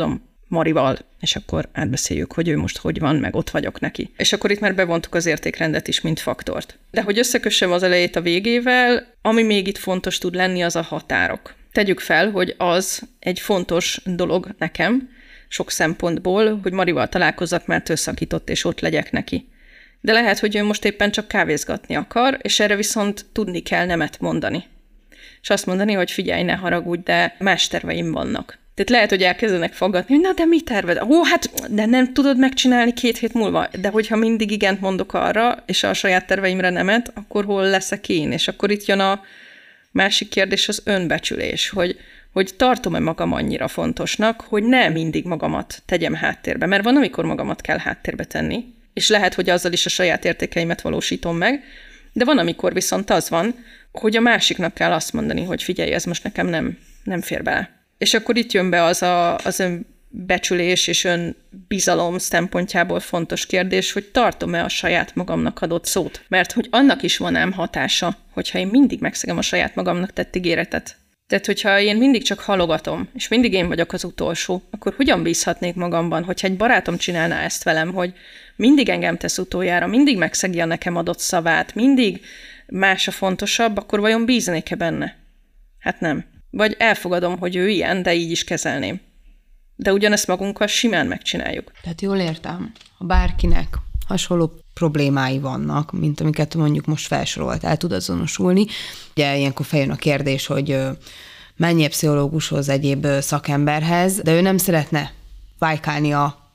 Speaker 1: Marival, és akkor átbeszéljük, hogy ő most hogy van, meg ott vagyok neki. És akkor itt már bevontuk az értékrendet is, mint faktort. De hogy összekössem az elejét a végével, ami még itt fontos tud lenni, az a határok. Tegyük fel, hogy az egy fontos dolog nekem, sok szempontból, hogy Marival találkozzak, mert ő szakított, és ott legyek neki. De lehet, hogy ő most éppen csak kávézgatni akar, és erre viszont tudni kell nemet mondani. És azt mondani, hogy figyelj, ne haragudj, de más terveim vannak. Tehát lehet, hogy elkezdenek faggatni, hogy na, de mi terved? De nem tudod megcsinálni 2 hét múlva. De hogyha mindig igent mondok arra, és a saját terveimre nemet, akkor hol leszek én? És akkor itt jön a másik kérdés, az önbecsülés, hogy tartom-e magam annyira fontosnak, hogy ne mindig magamat tegyem háttérbe. Mert van, amikor magamat kell háttérbe tenni, és lehet, hogy azzal is a saját értékeimet valósítom meg, de van, amikor viszont az van, hogy a másiknak kell azt mondani, hogy figyelj, ez most nekem nem fér bele. És akkor itt jön be az önbecsülés és önbizalom szempontjából fontos kérdés, hogy tartom-e a saját magamnak adott szót. Mert hogy annak is van ám hatása, hogyha én mindig megszegem a saját magamnak tett ígéretet. Tehát, hogyha én mindig csak halogatom, és mindig én vagyok az utolsó, akkor hogyan bízhatnék magamban, hogyha egy barátom csinálná ezt velem, hogy mindig engem tesz utoljára, mindig megszegi a nekem adott szavát, mindig más a fontosabb, akkor vajon bíznék-e benne? Hát nem. Vagy elfogadom, hogy ő ilyen, de így is kezelném. De ugyanezt magunkkal simán megcsináljuk.
Speaker 4: Tehát jól értem, ha bárkinek hasonló problémái vannak, mint amiket mondjuk most felsorolt, el tud azonosulni. Ugye ilyenkor feljön a kérdés, hogy menjél pszichológushoz, egyéb szakemberhez, de ő nem szeretne vájkálni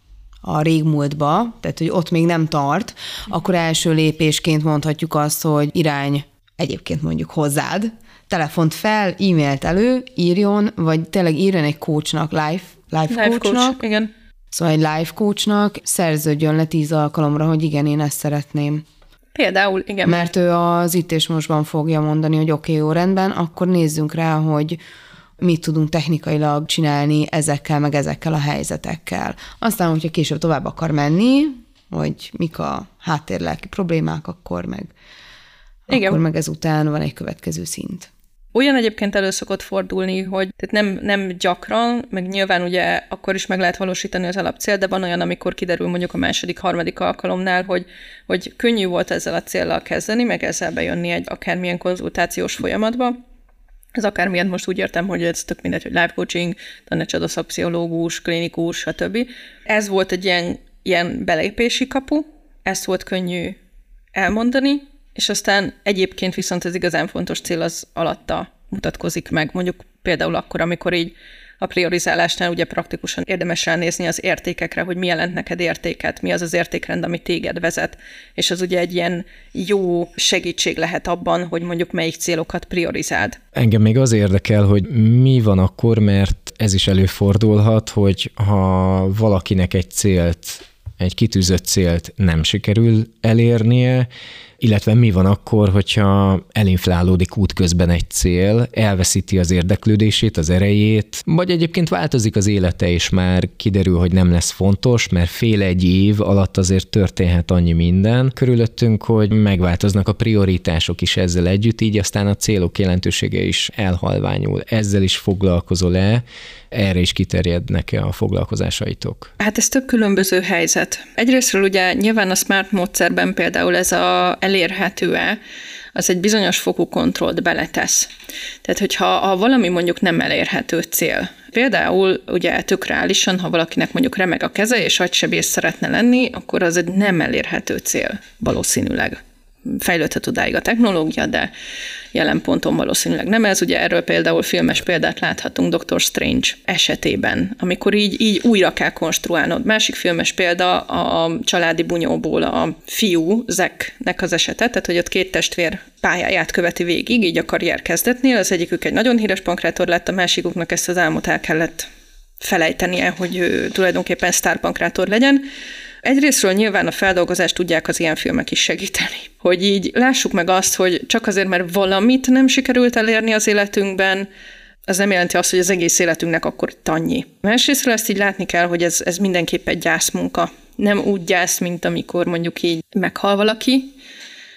Speaker 4: a régmúltba, tehát hogy ott még nem tart, akkor első lépésként mondhatjuk azt, hogy irány egyébként mondjuk hozzád, telefont fel, e-mailt elő, írjon, vagy tényleg írjon egy coachnak, life coachnak.
Speaker 1: Igen.
Speaker 4: Szóval egy life coachnak szerződjön le 10 alkalomra, hogy igen, én ezt szeretném.
Speaker 1: Például, igen.
Speaker 4: Mert ő az itt és mostban fogja mondani, hogy oké, jó, rendben, akkor nézzünk rá, hogy mit tudunk technikailag csinálni ezekkel, meg ezekkel a helyzetekkel. Aztán, hogyha később tovább akar menni, hogy mik a háttérlelki problémák, akkor meg ezután van egy következő szint.
Speaker 1: Olyan egyébként elő szokott fordulni, hogy tehát nem gyakran, meg nyilván ugye akkor is meg lehet valósítani az alapcél, de van olyan, amikor kiderül mondjuk a második, harmadik alkalomnál, hogy könnyű volt ezzel a céllal kezdeni, meg ezzel bejönni egy akármilyen konzultációs folyamatba. Ez akármilyen most úgy értem, hogy ez tök mindegy, hogy life coaching, tanácsadó szakpszichológus, klinikus, stb. Ez volt egy ilyen belépési kapu, ezt volt könnyű elmondani, és aztán egyébként viszont az igazán fontos cél az alatta mutatkozik meg. Mondjuk például akkor, amikor így a priorizálásnál ugye praktikusan érdemes ránézni az értékekre, hogy mi jelent neked értéket, mi az az értékrend, ami téged vezet, és az ugye egy ilyen jó segítség lehet abban, hogy mondjuk melyik célokat priorizáld.
Speaker 2: Engem még az érdekel, hogy mi van akkor, mert ez is előfordulhat, hogy ha valakinek egy kitűzött célt nem sikerül elérnie, illetve mi van akkor, hogyha elinflálódik útközben egy cél, elveszíti az érdeklődését, az erejét, vagy egyébként változik az élete, és már kiderül, hogy nem lesz fontos, mert fél egy év alatt azért történhet annyi minden körülöttünk, hogy megváltoznak a prioritások is ezzel együtt, így aztán a célok jelentősége is elhalványul. Ezzel is foglalkozol-e? Erre is kiterjednek-e a foglalkozásaitok?
Speaker 1: Hát ez több különböző helyzet. Egyrésztről ugye nyilván a SMART módszerben például ez a elérhető-e, az egy bizonyos fokú kontrollt beletesz. Tehát, hogyha valami mondjuk nem elérhető cél, például ugye tök reálisan, ha valakinek mondjuk remeg a keze, és agysebész szeretne lenni, akkor az egy nem elérhető cél valószínűleg. Fejlődhet odáig a technológia, de jelen ponton valószínűleg nem ez. Ugye erről például filmes példát láthatunk Dr. Strange esetében, amikor így újra kell konstruálnod. Másik filmes példa a Családi bunyóból a fiú, Zacknek az esete, tehát hogy ott 2 testvér pályáját követi végig, így a karrier kezdetnél. Az egyikük egy nagyon híres pankrátor lett, a másikuknak ezt az álmot el kellett felejtenie, hogy ő tulajdonképpen sztárpankrátor legyen. Egyrésztről nyilván a feldolgozást tudják az ilyen filmek is segíteni. Hogy így lássuk meg azt, hogy csak azért, mert valamit nem sikerült elérni az életünkben, az nem jelenti azt, hogy az egész életünknek akkor annyi. Másrésztről ezt így látni kell, hogy ez mindenképp egy gyászmunka. Nem úgy gyász, mint amikor mondjuk így meghal valaki,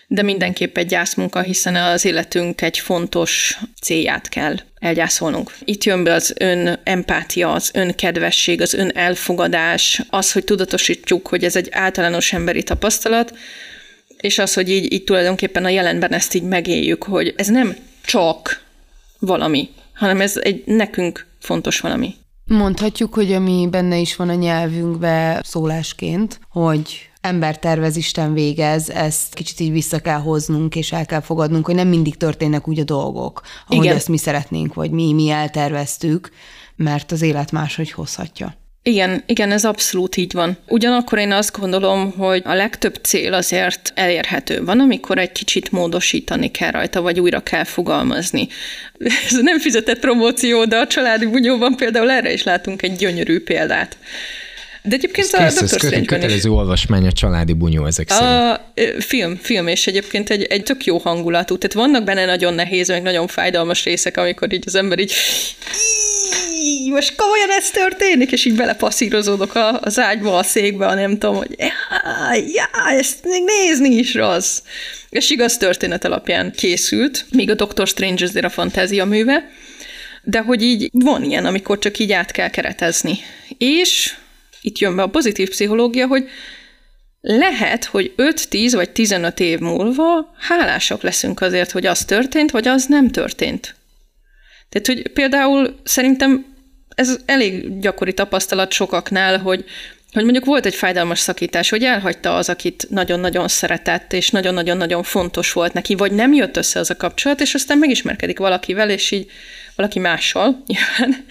Speaker 1: de mindenképp egy gyászmunka, hiszen az életünk egy fontos célját kell elgyászolnunk. Itt jön be az önempátia, az önkedvesség, az önelfogadás, az, hogy tudatosítjuk, hogy ez egy általános emberi tapasztalat, és az, hogy így tulajdonképpen a jelenben ezt így megéljük, hogy ez nem csak valami, hanem ez egy nekünk fontos valami.
Speaker 4: Mondhatjuk, hogy ami benne is van a nyelvünkbe szólásként, hogy ember tervez, Isten végez, ezt kicsit így vissza kell hoznunk, és el kell fogadnunk, hogy nem mindig történnek úgy a dolgok, ahogy ezt mi szeretnénk, vagy mi elterveztük, mert az élet máshogy hozhatja.
Speaker 1: Igen, ez abszolút így van. Ugyanakkor én azt gondolom, hogy a legtöbb cél azért elérhető. Van, amikor egy kicsit módosítani kell rajta, vagy újra kell fogalmazni. Ez nem fizetett promóció, de a Családi Bunyóban például erre is látunk egy gyönyörű példát. De egyébként a Dr. Strange-ben
Speaker 2: kötelező olvasmány a Családi Bunyó ezek szerint.
Speaker 1: Film, és egyébként egy tök jó hangulatú. Tehát vannak benne nagyon nehéz, meg nagyon fájdalmas részek, amikor így az ember így most komolyan ez történik, és így belepasszírozódok az ágyba, a székbe, nem tudom, hogy ezt még nézni is rossz. És igaz történet alapján készült, még a Dr. Strange azért a fantázia műve, de hogy így van ilyen, amikor csak így át kell keretezni. És itt jön be a pozitív pszichológia, hogy lehet, hogy 5, 10 vagy 15 év múlva hálásak leszünk azért, hogy az történt, vagy az nem történt. Tehát, hogy például szerintem ez elég gyakori tapasztalat sokaknál, hogy mondjuk volt egy fájdalmas szakítás, hogy elhagyta az, akit nagyon-nagyon szeretett, és nagyon-nagyon-nagyon fontos volt neki, vagy nem jött össze az a kapcsolat, és aztán megismerkedik valakivel, és így valaki mással, nyilván,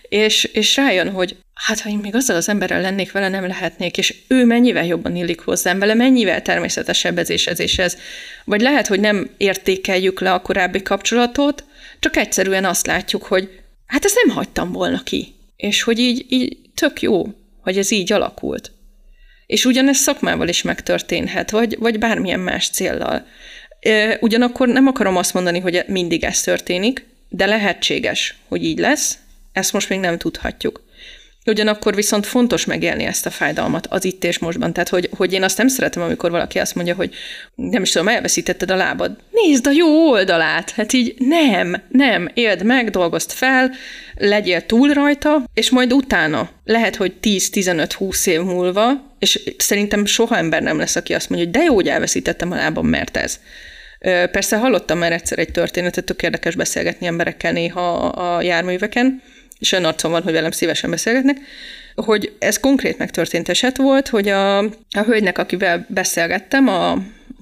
Speaker 1: és rájön, hogy hát, ha én még azzal az emberrel lennék, vele nem lehetnék, és ő mennyivel jobban illik hozzám, vele mennyivel természetesebb ez és ez. Vagy lehet, hogy nem értékeljük le a korábbi kapcsolatot, csak egyszerűen azt látjuk, hogy hát ezt nem hagytam volna ki. És hogy így tök jó, hogy ez így alakult. És ugyanez szakmával is megtörténhet, vagy bármilyen más céllal. Ugyanakkor nem akarom azt mondani, hogy mindig ez történik, de lehetséges, hogy így lesz, ezt most még nem tudhatjuk. Ugyanakkor viszont fontos megélni ezt a fájdalmat az itt és mostban. Tehát, hogy én azt nem szeretem, amikor valaki azt mondja, hogy nem is tudom, elveszítetted a lábad. Nézd a jó oldalát! Hát így nem, éld meg, dolgozd fel, legyél túl rajta, és majd utána lehet, hogy 10-15-20 év múlva, és szerintem soha ember nem lesz, aki azt mondja, hogy de jó, hogy elveszítettem a lábam, mert ez. Persze hallottam már egyszer egy történetet, tök érdekes beszélgetni emberekkel néha a járműveken, és olyan arcom van, hogy velem szívesen beszélgetnek, hogy ez konkrét megtörtént eset volt, hogy a hölgynek, akivel beszélgettem, a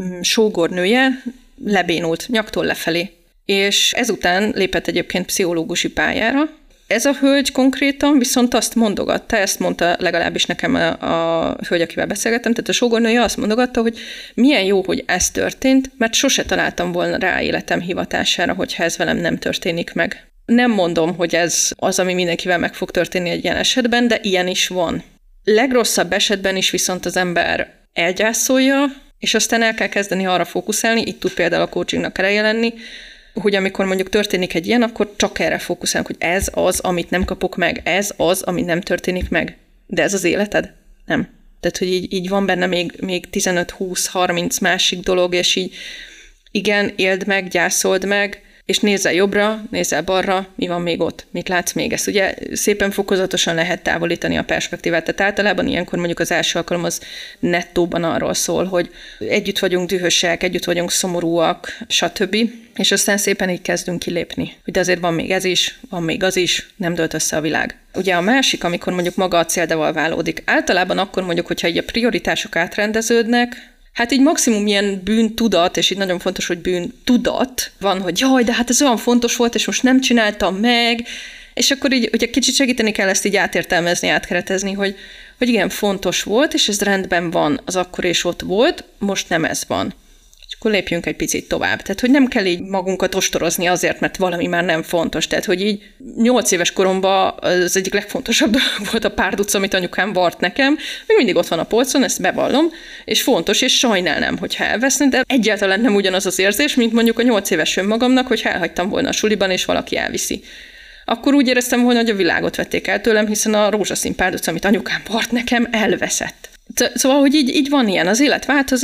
Speaker 1: sógornője lebénult nyaktól lefelé. És ezután lépett egyébként pszichológusi pályára. Ez a hölgy konkrétan viszont azt mondogatta, ezt mondta legalábbis nekem a hölgy, akivel beszélgettem, tehát a sógornője azt mondogatta, hogy milyen jó, hogy ez történt, mert sose találtam volna rá életem hivatására, hogyha ez velem nem történik meg. Nem mondom, hogy ez az, ami mindenkivel meg fog történni egy ilyen esetben, de ilyen is van. Legrosszabb esetben is viszont az ember elgyászolja, és aztán el kell kezdeni arra fókuszálni, itt tud például a coachingnak ereje lenni, hogy amikor mondjuk történik egy ilyen, akkor csak erre fókuszálunk, hogy ez az, amit nem kapok meg, ez az, ami nem történik meg. De ez az életed? Nem. Tehát, hogy így van benne még 15-20-30 másik dolog, és így igen, éld meg, gyászold meg, és nézzel jobbra, nézzel balra, mi van még ott, mit látsz még. Ezt ugye szépen fokozatosan lehet távolítani a perspektívát. Tehát általában ilyenkor mondjuk az első alkalom az nettóban arról szól, hogy együtt vagyunk dühösek, együtt vagyunk szomorúak, stb. És aztán szépen így kezdünk kilépni. Ugye azért van még ez is, van még az is, nem dölt össze a világ. Ugye a másik, amikor mondjuk maga a cél devalválódik. Általában akkor mondjuk, hogyha így a prioritások átrendeződnek, hát így maximum ilyen bűntudat, és így nagyon fontos, hogy bűntudat van, hogy jaj, de hát ez olyan fontos volt, és most nem csináltam meg, és akkor így ugye kicsit segíteni kell ezt így átértelmezni, átkeretezni, hogy igen, fontos volt, és ez rendben van, az akkor és ott volt, most nem ez van. És akkor lépjünk egy picit tovább. Tehát, hogy nem kell így magunkat ostorozni azért, mert valami már nem fontos. Tehát, hogy így 8 éves koromban az egyik legfontosabb dolog volt a párduc, amit anyukám vart nekem. Még mindig ott van a polcon, ezt bevallom, és fontos, és sajnálnám, hogyha elveszne, de egyáltalán nem ugyanaz az érzés, mint mondjuk a 8 éves önmagamnak, hogy elhagytam volna a suliban, és valaki elviszi. Akkor úgy éreztem volna, hogy a világot vették el tőlem, hiszen a rózsaszín párduc, amit anyukám vart nekem, elveszett. Szóval, hogy így van ilyen, az élet változik,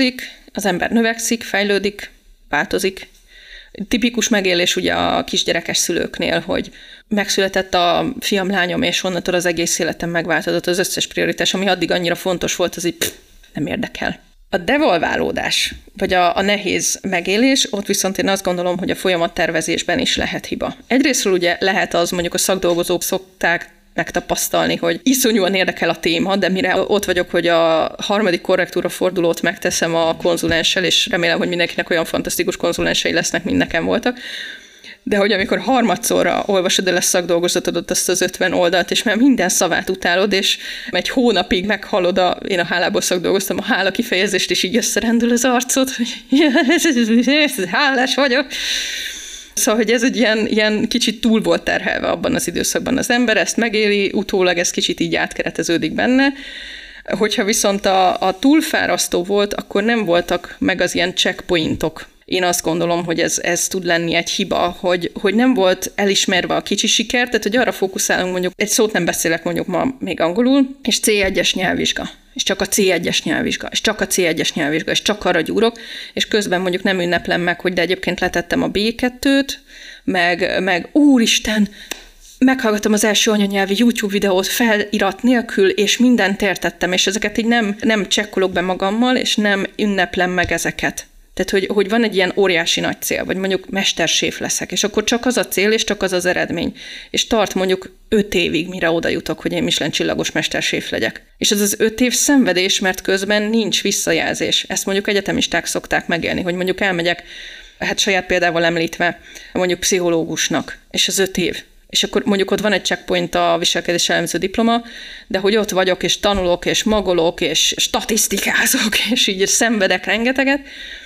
Speaker 1: Az ember növekszik, fejlődik, változik. Tipikus megélés ugye a kisgyerekes szülőknél, hogy megszületett a fiam, lányom, és onnantól az egész életem megváltozott, az összes prioritás, ami addig annyira fontos volt, az így nem érdekel. A devalválódás, vagy a nehéz megélés, ott viszont én azt gondolom, hogy a folyamattervezésben is lehet hiba. Egyrésztről ugye lehet az, mondjuk a szakdolgozók szokták megtapasztalni, hogy iszonyúan érdekel a téma, de mire ott vagyok, hogy a harmadik korrektúra fordulót megteszem a konzulenssel, és remélem, hogy mindenkinek olyan fantasztikus konzulensei lesznek, mint nekem voltak, de hogy amikor harmadszorra olvasod el a szakdolgozatodat, azt az 50 oldalt, és már minden szavát utálod, és egy hónapig meghallod, én a hálából szakdolgoztam, a hála kifejezést, és így összerendül az arcod, hogy hálás vagyok. Szóval, hogy ez egy ilyen kicsit túl volt terhelve abban az időszakban az ember, ezt megéli, utólag ez kicsit így átkereteződik benne. Hogyha viszont a túlfárasztó volt, akkor nem voltak meg az ilyen checkpointok. Én azt gondolom, hogy ez tud lenni egy hiba, hogy nem volt elismerve a kicsi siker, tehát hogy arra fókuszálunk, mondjuk egy szót nem beszélek mondjuk ma még angolul, és C1-es nyelvvizsga, és csak a C1-es nyelvvizsga, és csak a C1-es nyelvvizsga, és csak arra gyúrok, és közben mondjuk nem ünneplem meg, hogy de egyébként letettem a B2-t, meg úristen, meghallgattam az első anyanyelvi YouTube videót felirat nélkül, és mindent értettem, és ezeket így nem csekkolok be magammal, és nem ünneplem meg ezeket. Tehát, hogy van egy ilyen óriási nagy cél, vagy mondjuk mesterséf leszek, és akkor csak az a cél, és csak az az eredmény. És tart mondjuk 5 évig, mire oda jutok, hogy én Michelin csillagos mesterséf legyek. És ez az 5 év szenvedés, mert közben nincs visszajelzés. Ezt mondjuk egyetemisták szokták megélni, hogy mondjuk elmegyek, hát saját példával említve, mondjuk pszichológusnak, és az 5 év. És akkor mondjuk ott van egy checkpoint a viselkedés elemző diploma, de hogy ott vagyok, és tanulok, és magolok, és statisztikázok, és így szenvedek rengeteget,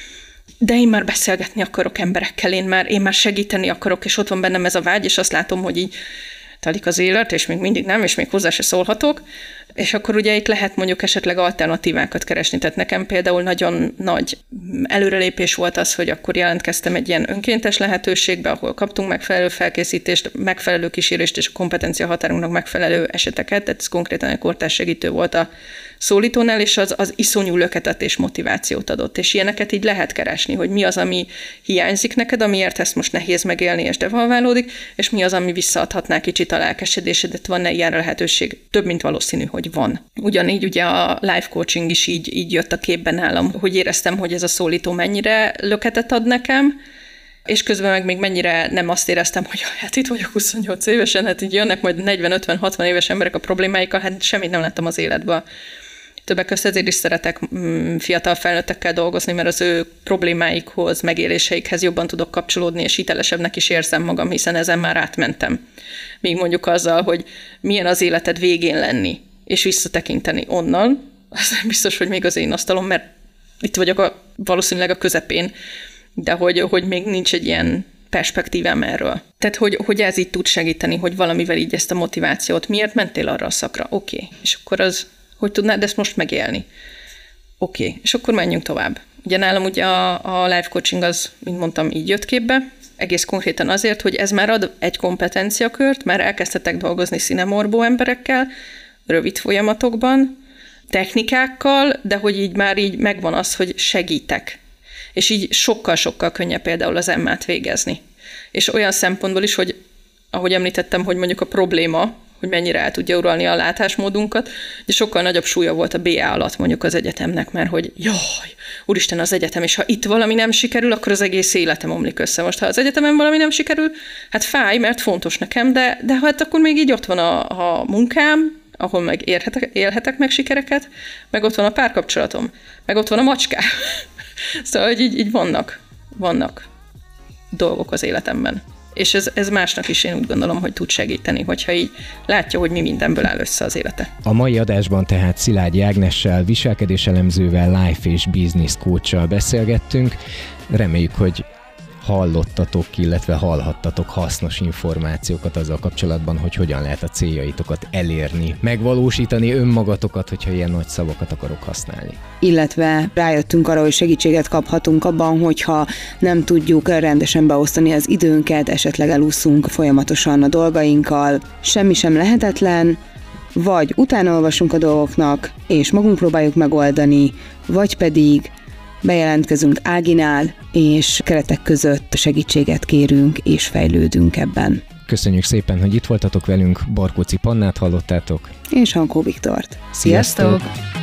Speaker 1: de én már beszélgetni akarok emberekkel, én már segíteni akarok, és ott van bennem ez a vágy, és azt látom, hogy így telik az élet, és még mindig nem, és még hozzá se szólhatok, és akkor ugye itt lehet mondjuk esetleg alternatívákat keresni. Tehát nekem például nagyon nagy előrelépés volt az, hogy akkor jelentkeztem egy ilyen önkéntes lehetőségbe, ahol kaptunk megfelelő felkészítést, megfelelő kísérést és a kompetencia határunknak megfelelő eseteket, tehát ez konkrétan egy kortárs segítő volt a szólítónál, és az iszonyú löketet és motivációt adott. És ilyeneket így lehet keresni, hogy mi az, ami hiányzik neked, amiért ezt most nehéz megélni és devalválódik, és mi az, ami visszaadhatná kicsit a lelkesedésedet. Van-e ilyen lehetőség? Több, mint valószínű, hogy van. Ugyanígy ugye a life coaching is így jött a képben nálam, hogy éreztem, hogy ez a szólító mennyire löketet ad nekem, és közben meg még mennyire nem azt éreztem, hogy hát itt vagyok 28 évesen, hát így jönnek majd 40-50-60 éves emberek a problémáikkal, hát semmit nem láttam az életből. Többek között ezért is szeretek fiatal felnőttekkel dolgozni, mert az ő problémáikhoz, megéléseikhez jobban tudok kapcsolódni, és hitelesebbnek is érzem magam, hiszen ezen már átmentem. Még mondjuk azzal, hogy milyen az életed végén lenni, és visszatekinteni onnan, az nem biztos, hogy még az én asztalom, mert itt vagyok valószínűleg a közepén, de hogy még nincs egy ilyen perspektívám erről. Tehát, hogy ez így tud segíteni, hogy valamivel így ezt a motivációt, miért mentél arra a szakra? Oké. És akkor az, hogy tudnád ezt most megélni? Oké. És akkor menjünk tovább. Ugye nálam ugye a life coaching az, mint mondtam, így jött képbe, egész konkrétan azért, hogy ez már ad egy kompetenciakört, már elkezdhetek dolgozni színemorbó emberekkel, rövid folyamatokban, technikákkal, de hogy így már így megvan az, hogy segítek. És így sokkal-sokkal könnyebb például az emmát végezni. És olyan szempontból is, hogy ahogy említettem, hogy mondjuk a probléma, hogy mennyire el tudja uralni a látásmódunkat, de sokkal nagyobb súlya volt a BA alatt mondjuk az egyetemnek, mert hogy jaj, úristen az egyetem, és ha itt valami nem sikerül, akkor az egész életem omlik össze. Most ha az egyetemen valami nem sikerül, hát fáj, mert fontos nekem, de hát akkor még így ott van a munkám, ahol meg élhetek meg sikereket, meg ott van a párkapcsolatom, meg ott van a macskám. Szóval, hogy így vannak dolgok az életemben. És ez másnak is én úgy gondolom, hogy tud segíteni, hogyha így látja, hogy mi mindenből áll össze az élete.
Speaker 2: A mai adásban tehát Szilágyi Ágnessel, viselkedéselemzővel, life és business coachsal beszélgettünk. Reméljük, hogy hallottatok, illetve hallhattatok hasznos információkat azzal kapcsolatban, hogy hogyan lehet a céljaitokat elérni, megvalósítani önmagatokat, hogyha ilyen nagy szavakat akarok használni. Illetve rájöttünk arra, hogy segítséget kaphatunk abban, hogyha nem tudjuk rendesen beosztani az időnket, esetleg elúszunk folyamatosan a dolgainkkal, semmi sem lehetetlen, vagy utána olvasunk a dolgoknak, és magunk próbáljuk megoldani, vagy pedig
Speaker 4: bejelentkezünk Áginál, és keretek között segítséget kérünk, és fejlődünk ebben.
Speaker 2: Köszönjük szépen, hogy itt voltatok velünk, Barkóczy Pannát hallottátok.
Speaker 4: És Hankó Viktort.
Speaker 2: Sziasztok!